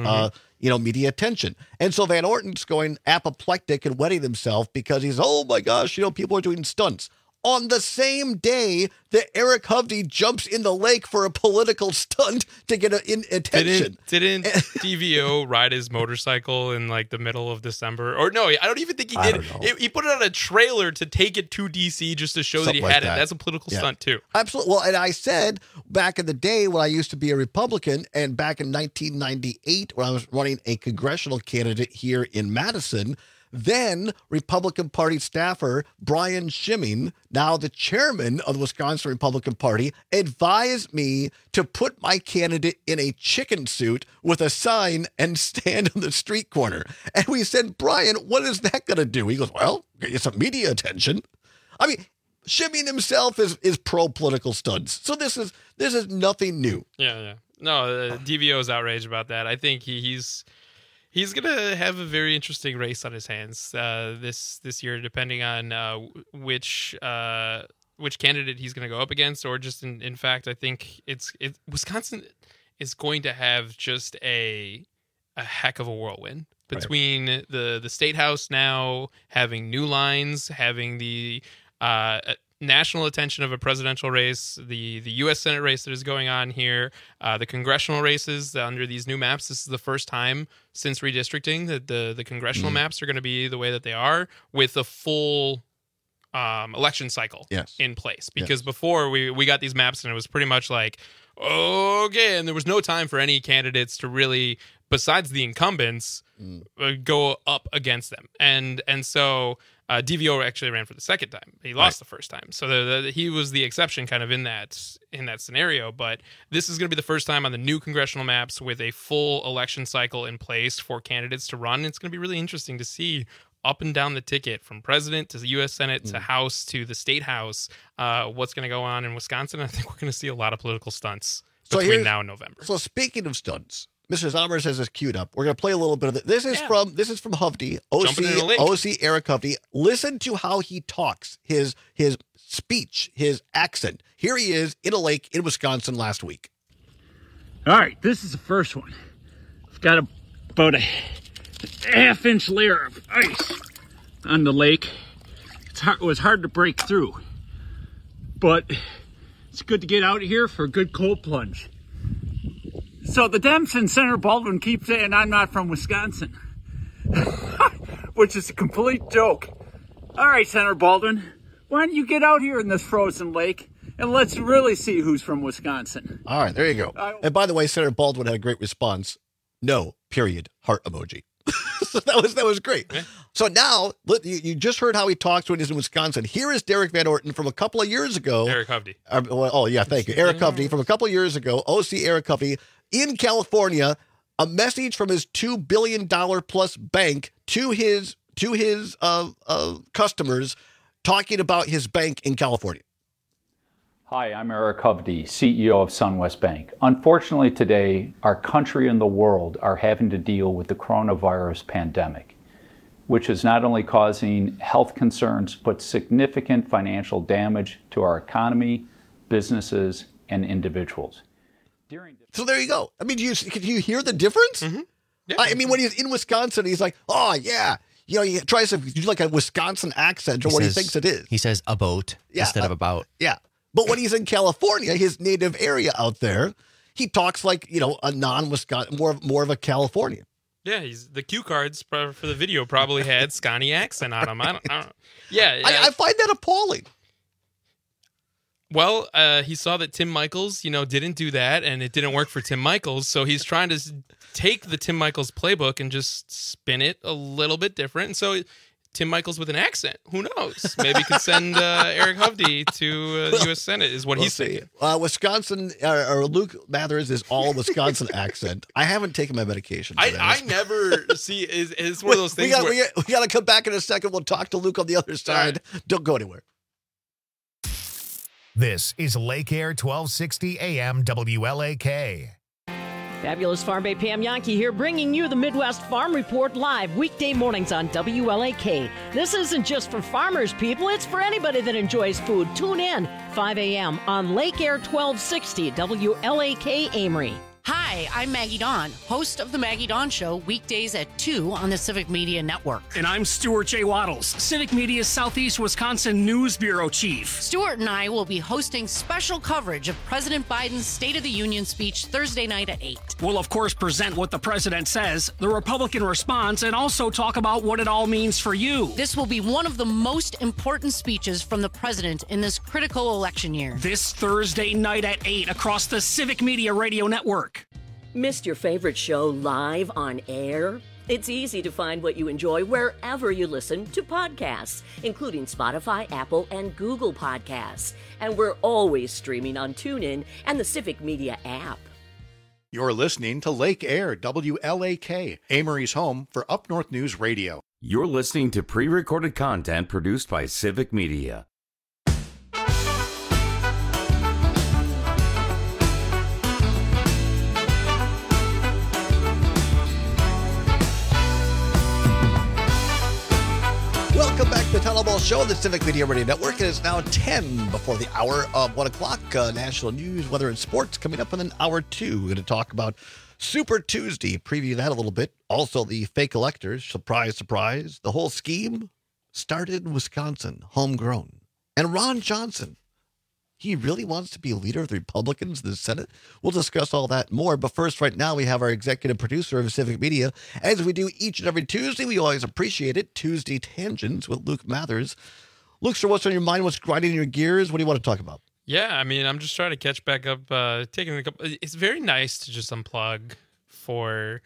media attention. And so Van Orton's going apoplectic and wetting himself because he's, oh my gosh, people are doing stunts. On the same day that Eric Hovde jumps in the lake for a political stunt to get attention. Didn't DVO ride his motorcycle in the middle of December? Or no, I don't even think he did. He put it on a trailer to take it to DC just to show that he had it. That's a political stunt too. Absolutely. Well, and I said back in the day when I used to be a Republican, and back in 1998 when I was running a congressional candidate here in Madison, then Republican Party staffer Brian Schimming, now the chairman of the Wisconsin Republican Party, advised me to put my candidate in a chicken suit with a sign and stand on the street corner. And we said, Brian, what is that going to do? He goes, well, get some media attention. I mean, Schimming himself is pro-political stunts. So this is nothing new. Yeah. No, DVO is outraged about that. I think he's going to have a very interesting race on his hands this year, depending on which candidate he's going to go up against, or just in fact, I think Wisconsin is going to have just a heck of a whirlwind between the state house now having new lines, having the national attention of a presidential race, the U.S. Senate race that is going on here, the congressional races under these new maps. This is the first time since redistricting that the congressional maps are going to be the way that they are, with a full election cycle in place. Because before we got these maps and it was pretty much okay, and there was no time for any candidates to really, besides the incumbents, go up against them. And so DVO actually ran for the second time. He lost the first time. So he was the exception kind of in that scenario. But this is going to be the first time on the new congressional maps with a full election cycle in place for candidates to run. It's going to be really interesting to see up and down the ticket from president to the U.S. Senate to House to the state house, what's going to go on in Wisconsin. I think we're going to see a lot of political stunts between now and November. So speaking of stunts, Mr. Zombers has this queued up. We're going to play a little bit of it. This is from Hovde, OC Eric Hovde. Listen to how he talks, his speech, his accent. Here he is in a lake in Wisconsin last week. All right, this is the first one. It's got about a half-inch layer of ice on the lake. It was hard to break through, but it's good to get out here for a good cold plunge. So the Dems and Senator Baldwin keep saying I'm not from Wisconsin, which is a complete joke. All right, Senator Baldwin, why don't you get out here in this frozen lake and let's really see who's from Wisconsin. All right, there you go. And by the way, Senator Baldwin had a great response. No, period, heart emoji. So that was great. Okay. So now, you just heard how he talks when he's in Wisconsin. Here is Derek Van Orton from a couple of years ago. Eric Hovde. Thank you. Eric Hovde from a couple of years ago. OC Eric Hovde in California. A message from his $2 billion plus bank to his customers, talking about his bank in California. Hi, I'm Eric Hovde, CEO of SunWest Bank. Unfortunately today, our country and the world are having to deal with the coronavirus pandemic, which is not only causing health concerns, but significant financial damage to our economy, businesses, and individuals. So there you go. I mean, can you hear the difference? Mm-hmm. Yeah. I mean, when he's in Wisconsin, he's like, oh, yeah. He tries to do like a Wisconsin accent or what he thinks it is. He says a boat instead of about. Yeah. But when he's in California, his native area out there, he talks like, a non-Wisconsin, more of a Californian. Yeah, the cue cards for the video probably had Scotty accent on them. I don't. Yeah, I find that appalling. Well, he saw that Tim Michaels, didn't do that, and it didn't work for Tim Michaels. So he's trying to take the Tim Michaels playbook and just spin it a little bit different. And so Tim Michaels with an accent. Who knows? Maybe could send Eric Hovde to the U.S. Senate is what he's saying. Wisconsin, or Luke Mathers is all Wisconsin accent. I haven't taken my medication today. I never see. It's one of those things we got to come back in a second. We'll talk to Luke on the other side. Right. Don't go anywhere. This is Lake Air 1260 AM WLAK. Fabulous Farm Bay Pam Yankee here, bringing you the Midwest Farm Report live weekday mornings on WLAK. This isn't just for farmers, people. It's for anybody that enjoys food. Tune in 5 a.m. on Lake Air 1260 WLAK Amory. Hi, I'm Maggie Dawn, host of The Maggie Dawn Show, weekdays at 2 on the Civic Media Network. And I'm Stuart J. Waddles, Civic Media's Southeast Wisconsin News Bureau Chief. Stuart and I will be hosting special coverage of President Biden's State of the Union speech Thursday night at 8. We'll, of course, present what the president says, the Republican response, and also talk about what it all means for you. This will be one of the most important speeches from the president in this critical election year. This Thursday night at 8 across the Civic Media Radio Network. Missed your favorite show live on air? It's easy to find what you enjoy wherever you listen to podcasts, including Spotify, Apple, and Google Podcasts. And we're always streaming on TuneIn and the Civic Media app. You're listening to Lake Air, WLAK, Amory's home for Up North News Radio. You're listening to pre-recorded content produced by Civic Media. Welcome back to the Tunnel Ball Show on the Civic Media Radio Network. It is now 10 before the hour of 1 o'clock. National news, weather, and sports coming up in an hour 2. We're going to talk about Super Tuesday, preview that a little bit. Also, the fake electors, surprise, surprise. The whole scheme started in Wisconsin, homegrown. And Ron Johnson, he really wants to be leader of the Republicans in the Senate. We'll discuss all that more. But first, right now, we have our executive producer of Civic Media. As we do each and every Tuesday, we always appreciate it. Tuesday Tangents with Luke Mathers. Luke, so what's on your mind? What's grinding your gears? What do you want to talk about? Yeah, I mean, I'm just trying to catch back up. Taking a couple. It's very nice to just unplug for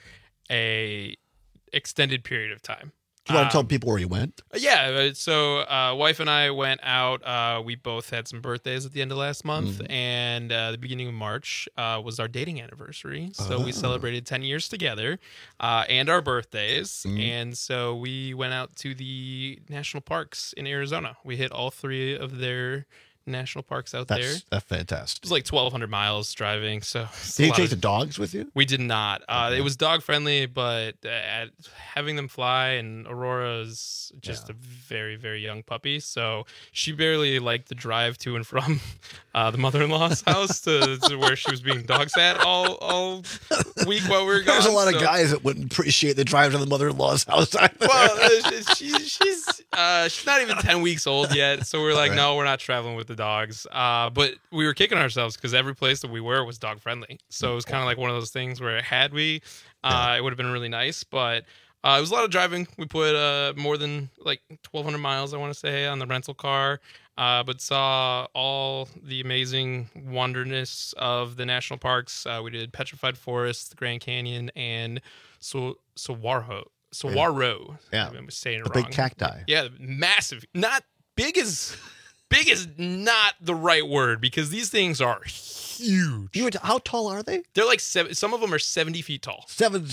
a extended period of time. Do you want to tell people where you went? Yeah, so wife and I went out. We both had some birthdays at the end of last month, and the beginning of March was our dating anniversary. So we celebrated 10 years together and our birthdays. And so we went out to the national parks in Arizona. We hit all 3 of their national parks out there. That's fantastic. It was like 1,200 miles driving. So did you take the dogs with you? We did not. It was dog friendly, but having them fly, and Aurora is just a very, very young puppy, so she barely liked the drive to and from the mother-in-law's house to where she was being dog sat all week while we were gone. There's a lot of guys that wouldn't appreciate the drive to the mother-in-law's house either. Well, she's not even 10 weeks old yet, so we're like, no, we're not traveling with the dogs. But we were kicking ourselves because every place that we were was dog friendly. So it was kind of like one of those things where had we, it would have been really nice. But it was a lot of driving. We put more than like 1,200 miles, I want to say, on the rental car. But saw all the amazing wonderness of the national parks. We did Petrified Forest, the Grand Canyon, and Saguaro. Yeah, I'm saying it the wrong. Big cacti. Yeah, massive. Not big is not the right word because these things are huge. How tall are they? They're like some of them are 70 feet tall. 70.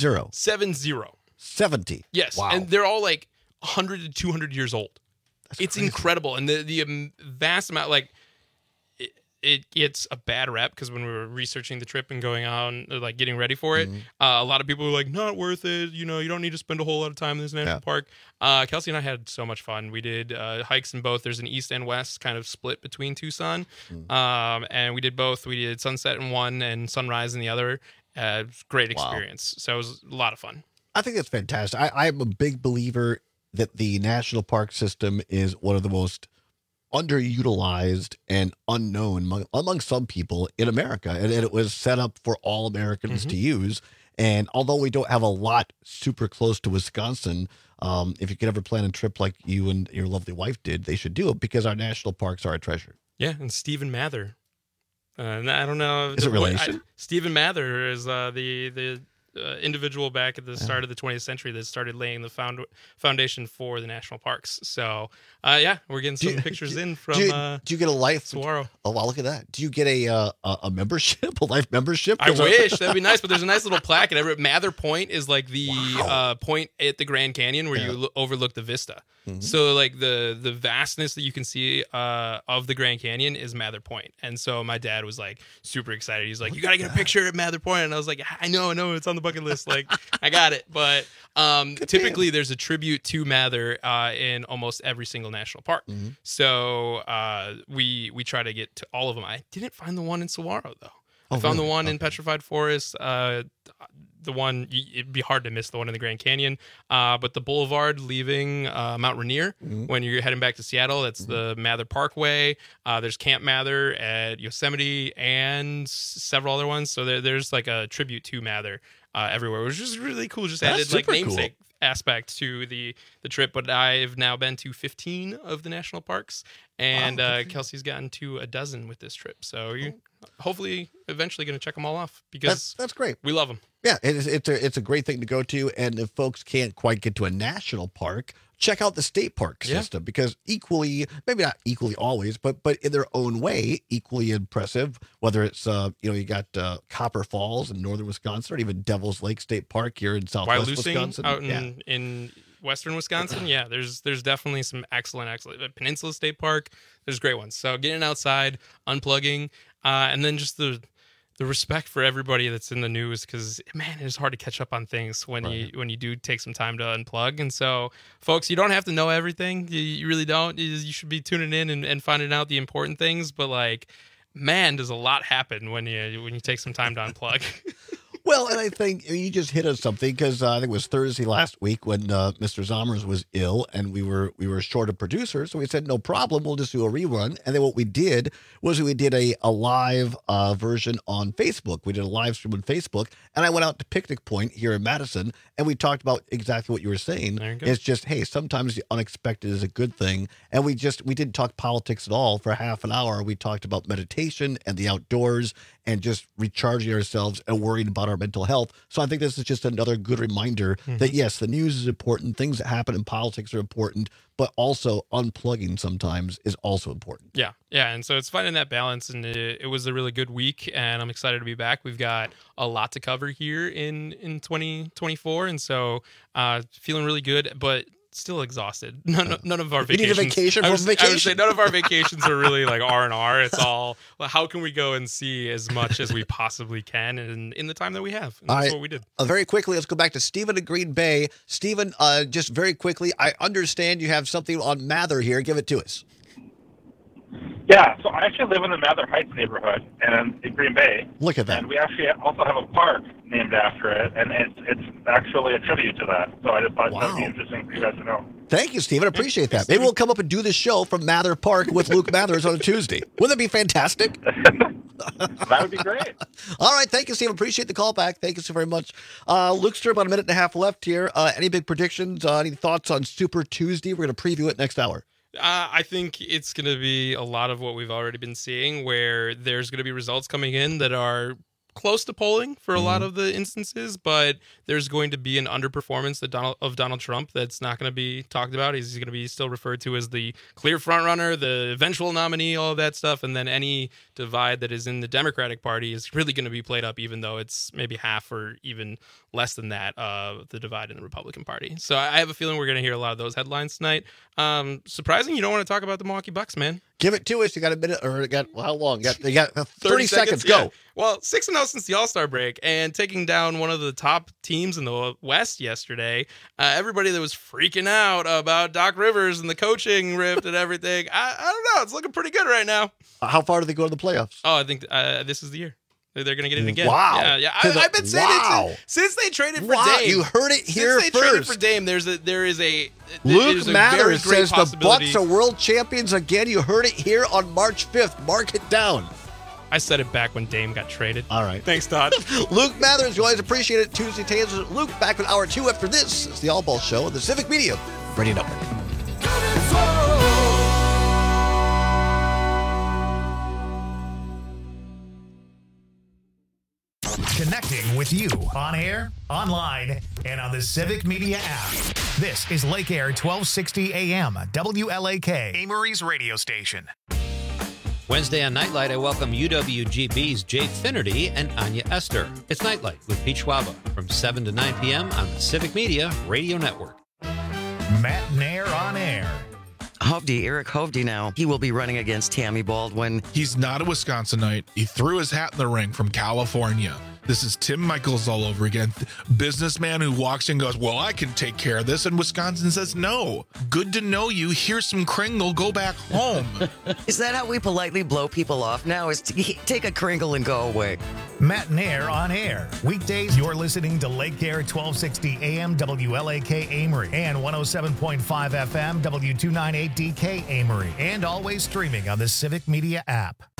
70. Yes, wow. And they're all like 100 to 200 years old. It's crazy. Incredible, and the vast amount, like it gets a bad rep because when we were researching the trip and going on, like getting ready for it, a lot of people were like, "Not worth it. You know, you don't need to spend a whole lot of time in this national park." Kelsey and I had so much fun. We did hikes in both. There's an east and west kind of split between Tucson, and we did both. We did sunset in one and sunrise in the other. Great experience. So it was a lot of fun. I think that's fantastic. I'm a big believer that the national park system is one of the most underutilized and unknown among some people in America. And it was set up for all Americans to use. And although we don't have a lot super close to Wisconsin, if you could ever plan a trip like you and your lovely wife did, they should do it because our national parks are a treasure. Yeah, and Stephen Mather. I don't know. Is it relation? Stephen Mather is the individual back at the start of the 20th century that started laying the foundation for the national parks. So, we're getting some pictures in from. Do you get a life saguaro? Oh wow, look at that! Do you get a membership, a life membership? I wish that'd be nice, but there's a nice little plaque. And Mather Point is like the point at the Grand Canyon where you overlook the vista. Mm-hmm. So like the vastness that you can see of the Grand Canyon is Mather Point. And so my dad was like super excited. He's like, "You got to get a picture at Mather Point." And I was like, I know, it's on the bucket list. Like, I got it. But typically there's a tribute to Mather in almost every single national park. Mm-hmm. So we try to get to all of them. I didn't find the one in Saguaro, though. I found the one in Petrified Forest. The one, it'd be hard to miss the one in the Grand Canyon. But the boulevard leaving Mount Rainier, when you're heading back to Seattle, that's the Mather Parkway. There's Camp Mather at Yosemite and several other ones. So there's like a tribute to Mather everywhere, which is really cool. Just added like namesake aspect to the trip. But I've now been to 15 of the national parks, and Kelsey's gotten to a dozen with this trip. So you're hopefully eventually going to check them all off, because that's great. We love them. Yeah, it's a great thing to go to. And if folks can't quite get to a national park, check out the state park system, because equally, maybe not equally always, but in their own way, equally impressive. Whether it's you got Copper Falls in northern Wisconsin, or even Devil's Lake State Park here in southwest Wisconsin, out in western Wisconsin. Yeah, there's definitely some excellent Peninsula State Park. There's great ones. So getting outside, unplugging, and then just the respect for everybody that's in the news, because man, it's hard to catch up on things when you do take some time to unplug. And so, folks, you don't have to know everything. You really don't. You should be tuning in and finding out the important things. But like, man, does a lot happen when you take some time to unplug. Well, and I think you just hit on something, because I think it was Thursday last week when Mr. Zommers was ill, and we were short of producers, so we said no problem, we'll just do a rerun. And then what we did was we did a live version on Facebook. We did a live stream on Facebook, and I went out to Picnic Point here in Madison, and we talked about exactly what you were saying. It's just, hey, sometimes the unexpected is a good thing. And we didn't talk politics at all for half an hour. We talked about meditation and the outdoors and just recharging ourselves and worrying about our mental health. So I think this is just another good reminder that, yes, the news is important. Things that happen in politics are important, but also unplugging sometimes is also important. Yeah. And so it's finding that balance, and it was a really good week, and I'm excited to be back. We've got a lot to cover here in 2024, and so feeling really good, but still exhausted. None of our vacations. You need a vacation from vacation? I would say none of our vacations are really like R&R. It's all, how can we go and see as much as we possibly can in the time that we have? And that's what we did. Very quickly, let's go back to Stephen in Green Bay. Stephen, just very quickly, I understand you have something on Mather here. Give it to us. Yeah, so I actually live in the Mather Heights neighborhood and in Green Bay. Look at that. And we actually also have a park named after it, and it's actually a tribute to that. So I just thought that would be interesting for you guys to know. Thank you, Stephen. Appreciate that. Maybe we'll come up and do the show from Mather Park with Luke Mathers on a Tuesday. Wouldn't that be fantastic? That would be great. All right. Thank you, Stephen. Appreciate the call back. Thank you so very much. Luke's about a minute and a half left here. Any big predictions? Any thoughts on Super Tuesday? We're going to preview it next hour. I think it's going to be a lot of what we've already been seeing, where there's going to be results coming in that are close to polling for a lot of the instances, but there's going to be an underperformance of Donald Trump that's not going to be talked about. He's going to be still referred to as the clear frontrunner, the eventual nominee, all of that stuff, and then any divide that is in the Democratic Party is really going to be played up, even though it's maybe half or even less than that of the divide in the Republican Party. So I have a feeling we're going to hear a lot of those headlines tonight. Surprising you don't want to talk about the Milwaukee Bucks, man. Give it to us. You got a minute, or how long? You got 30 seconds. Go. Yeah. Well, 6-0 since the All-Star break, and taking down one of the top teams in the West yesterday. Everybody that was freaking out about Doc Rivers and the coaching rift and everything, I don't know. It's looking pretty good right now. How far do they go to the playoffs? Oh, I think this is the year. They're going to get it again. Wow. Yeah. I've been saying it since they traded for Dame. You heard it here since they first. Traded for Dame, there is a Luke Mathers says the possibility. Bucks are world champions again. You heard it here on March 5th. Mark it down. I said it back when Dame got traded. All right. Thanks, Todd. Luke Mathers, you always appreciate it. Tuesday Tales with Luke, back with Hour 2 after this. It's the All Ball Show on the Civic Media Radio Network. Connecting with you on air, online, and on the Civic Media app. This is Lake Air 1260 AM, WLAK, Amory's radio station. Wednesday on Nightlight, I welcome UWGB's Jay Finnerty and Anya Esther. It's Nightlight with Pete Schwaba from 7 to 9 p.m. on the Civic Media Radio Network. Matt Nair on air. Eric Hovde now. He will be running against Tammy Baldwin. He's not a Wisconsinite. He threw his hat in the ring from California. This is Tim Michaels all over again. Businessman who walks in and goes, well, I can take care of this. And Wisconsin says, no. Good to know you. Here's some Kringle. Go back home. Is that how we politely blow people off now? Is to take a Kringle and go away? Matt Nair on air. Weekdays, you're listening to Lake Air 1260 AM WLAK Amory and 107.5 FM W298DK Amory. And always streaming on the Civic Media app.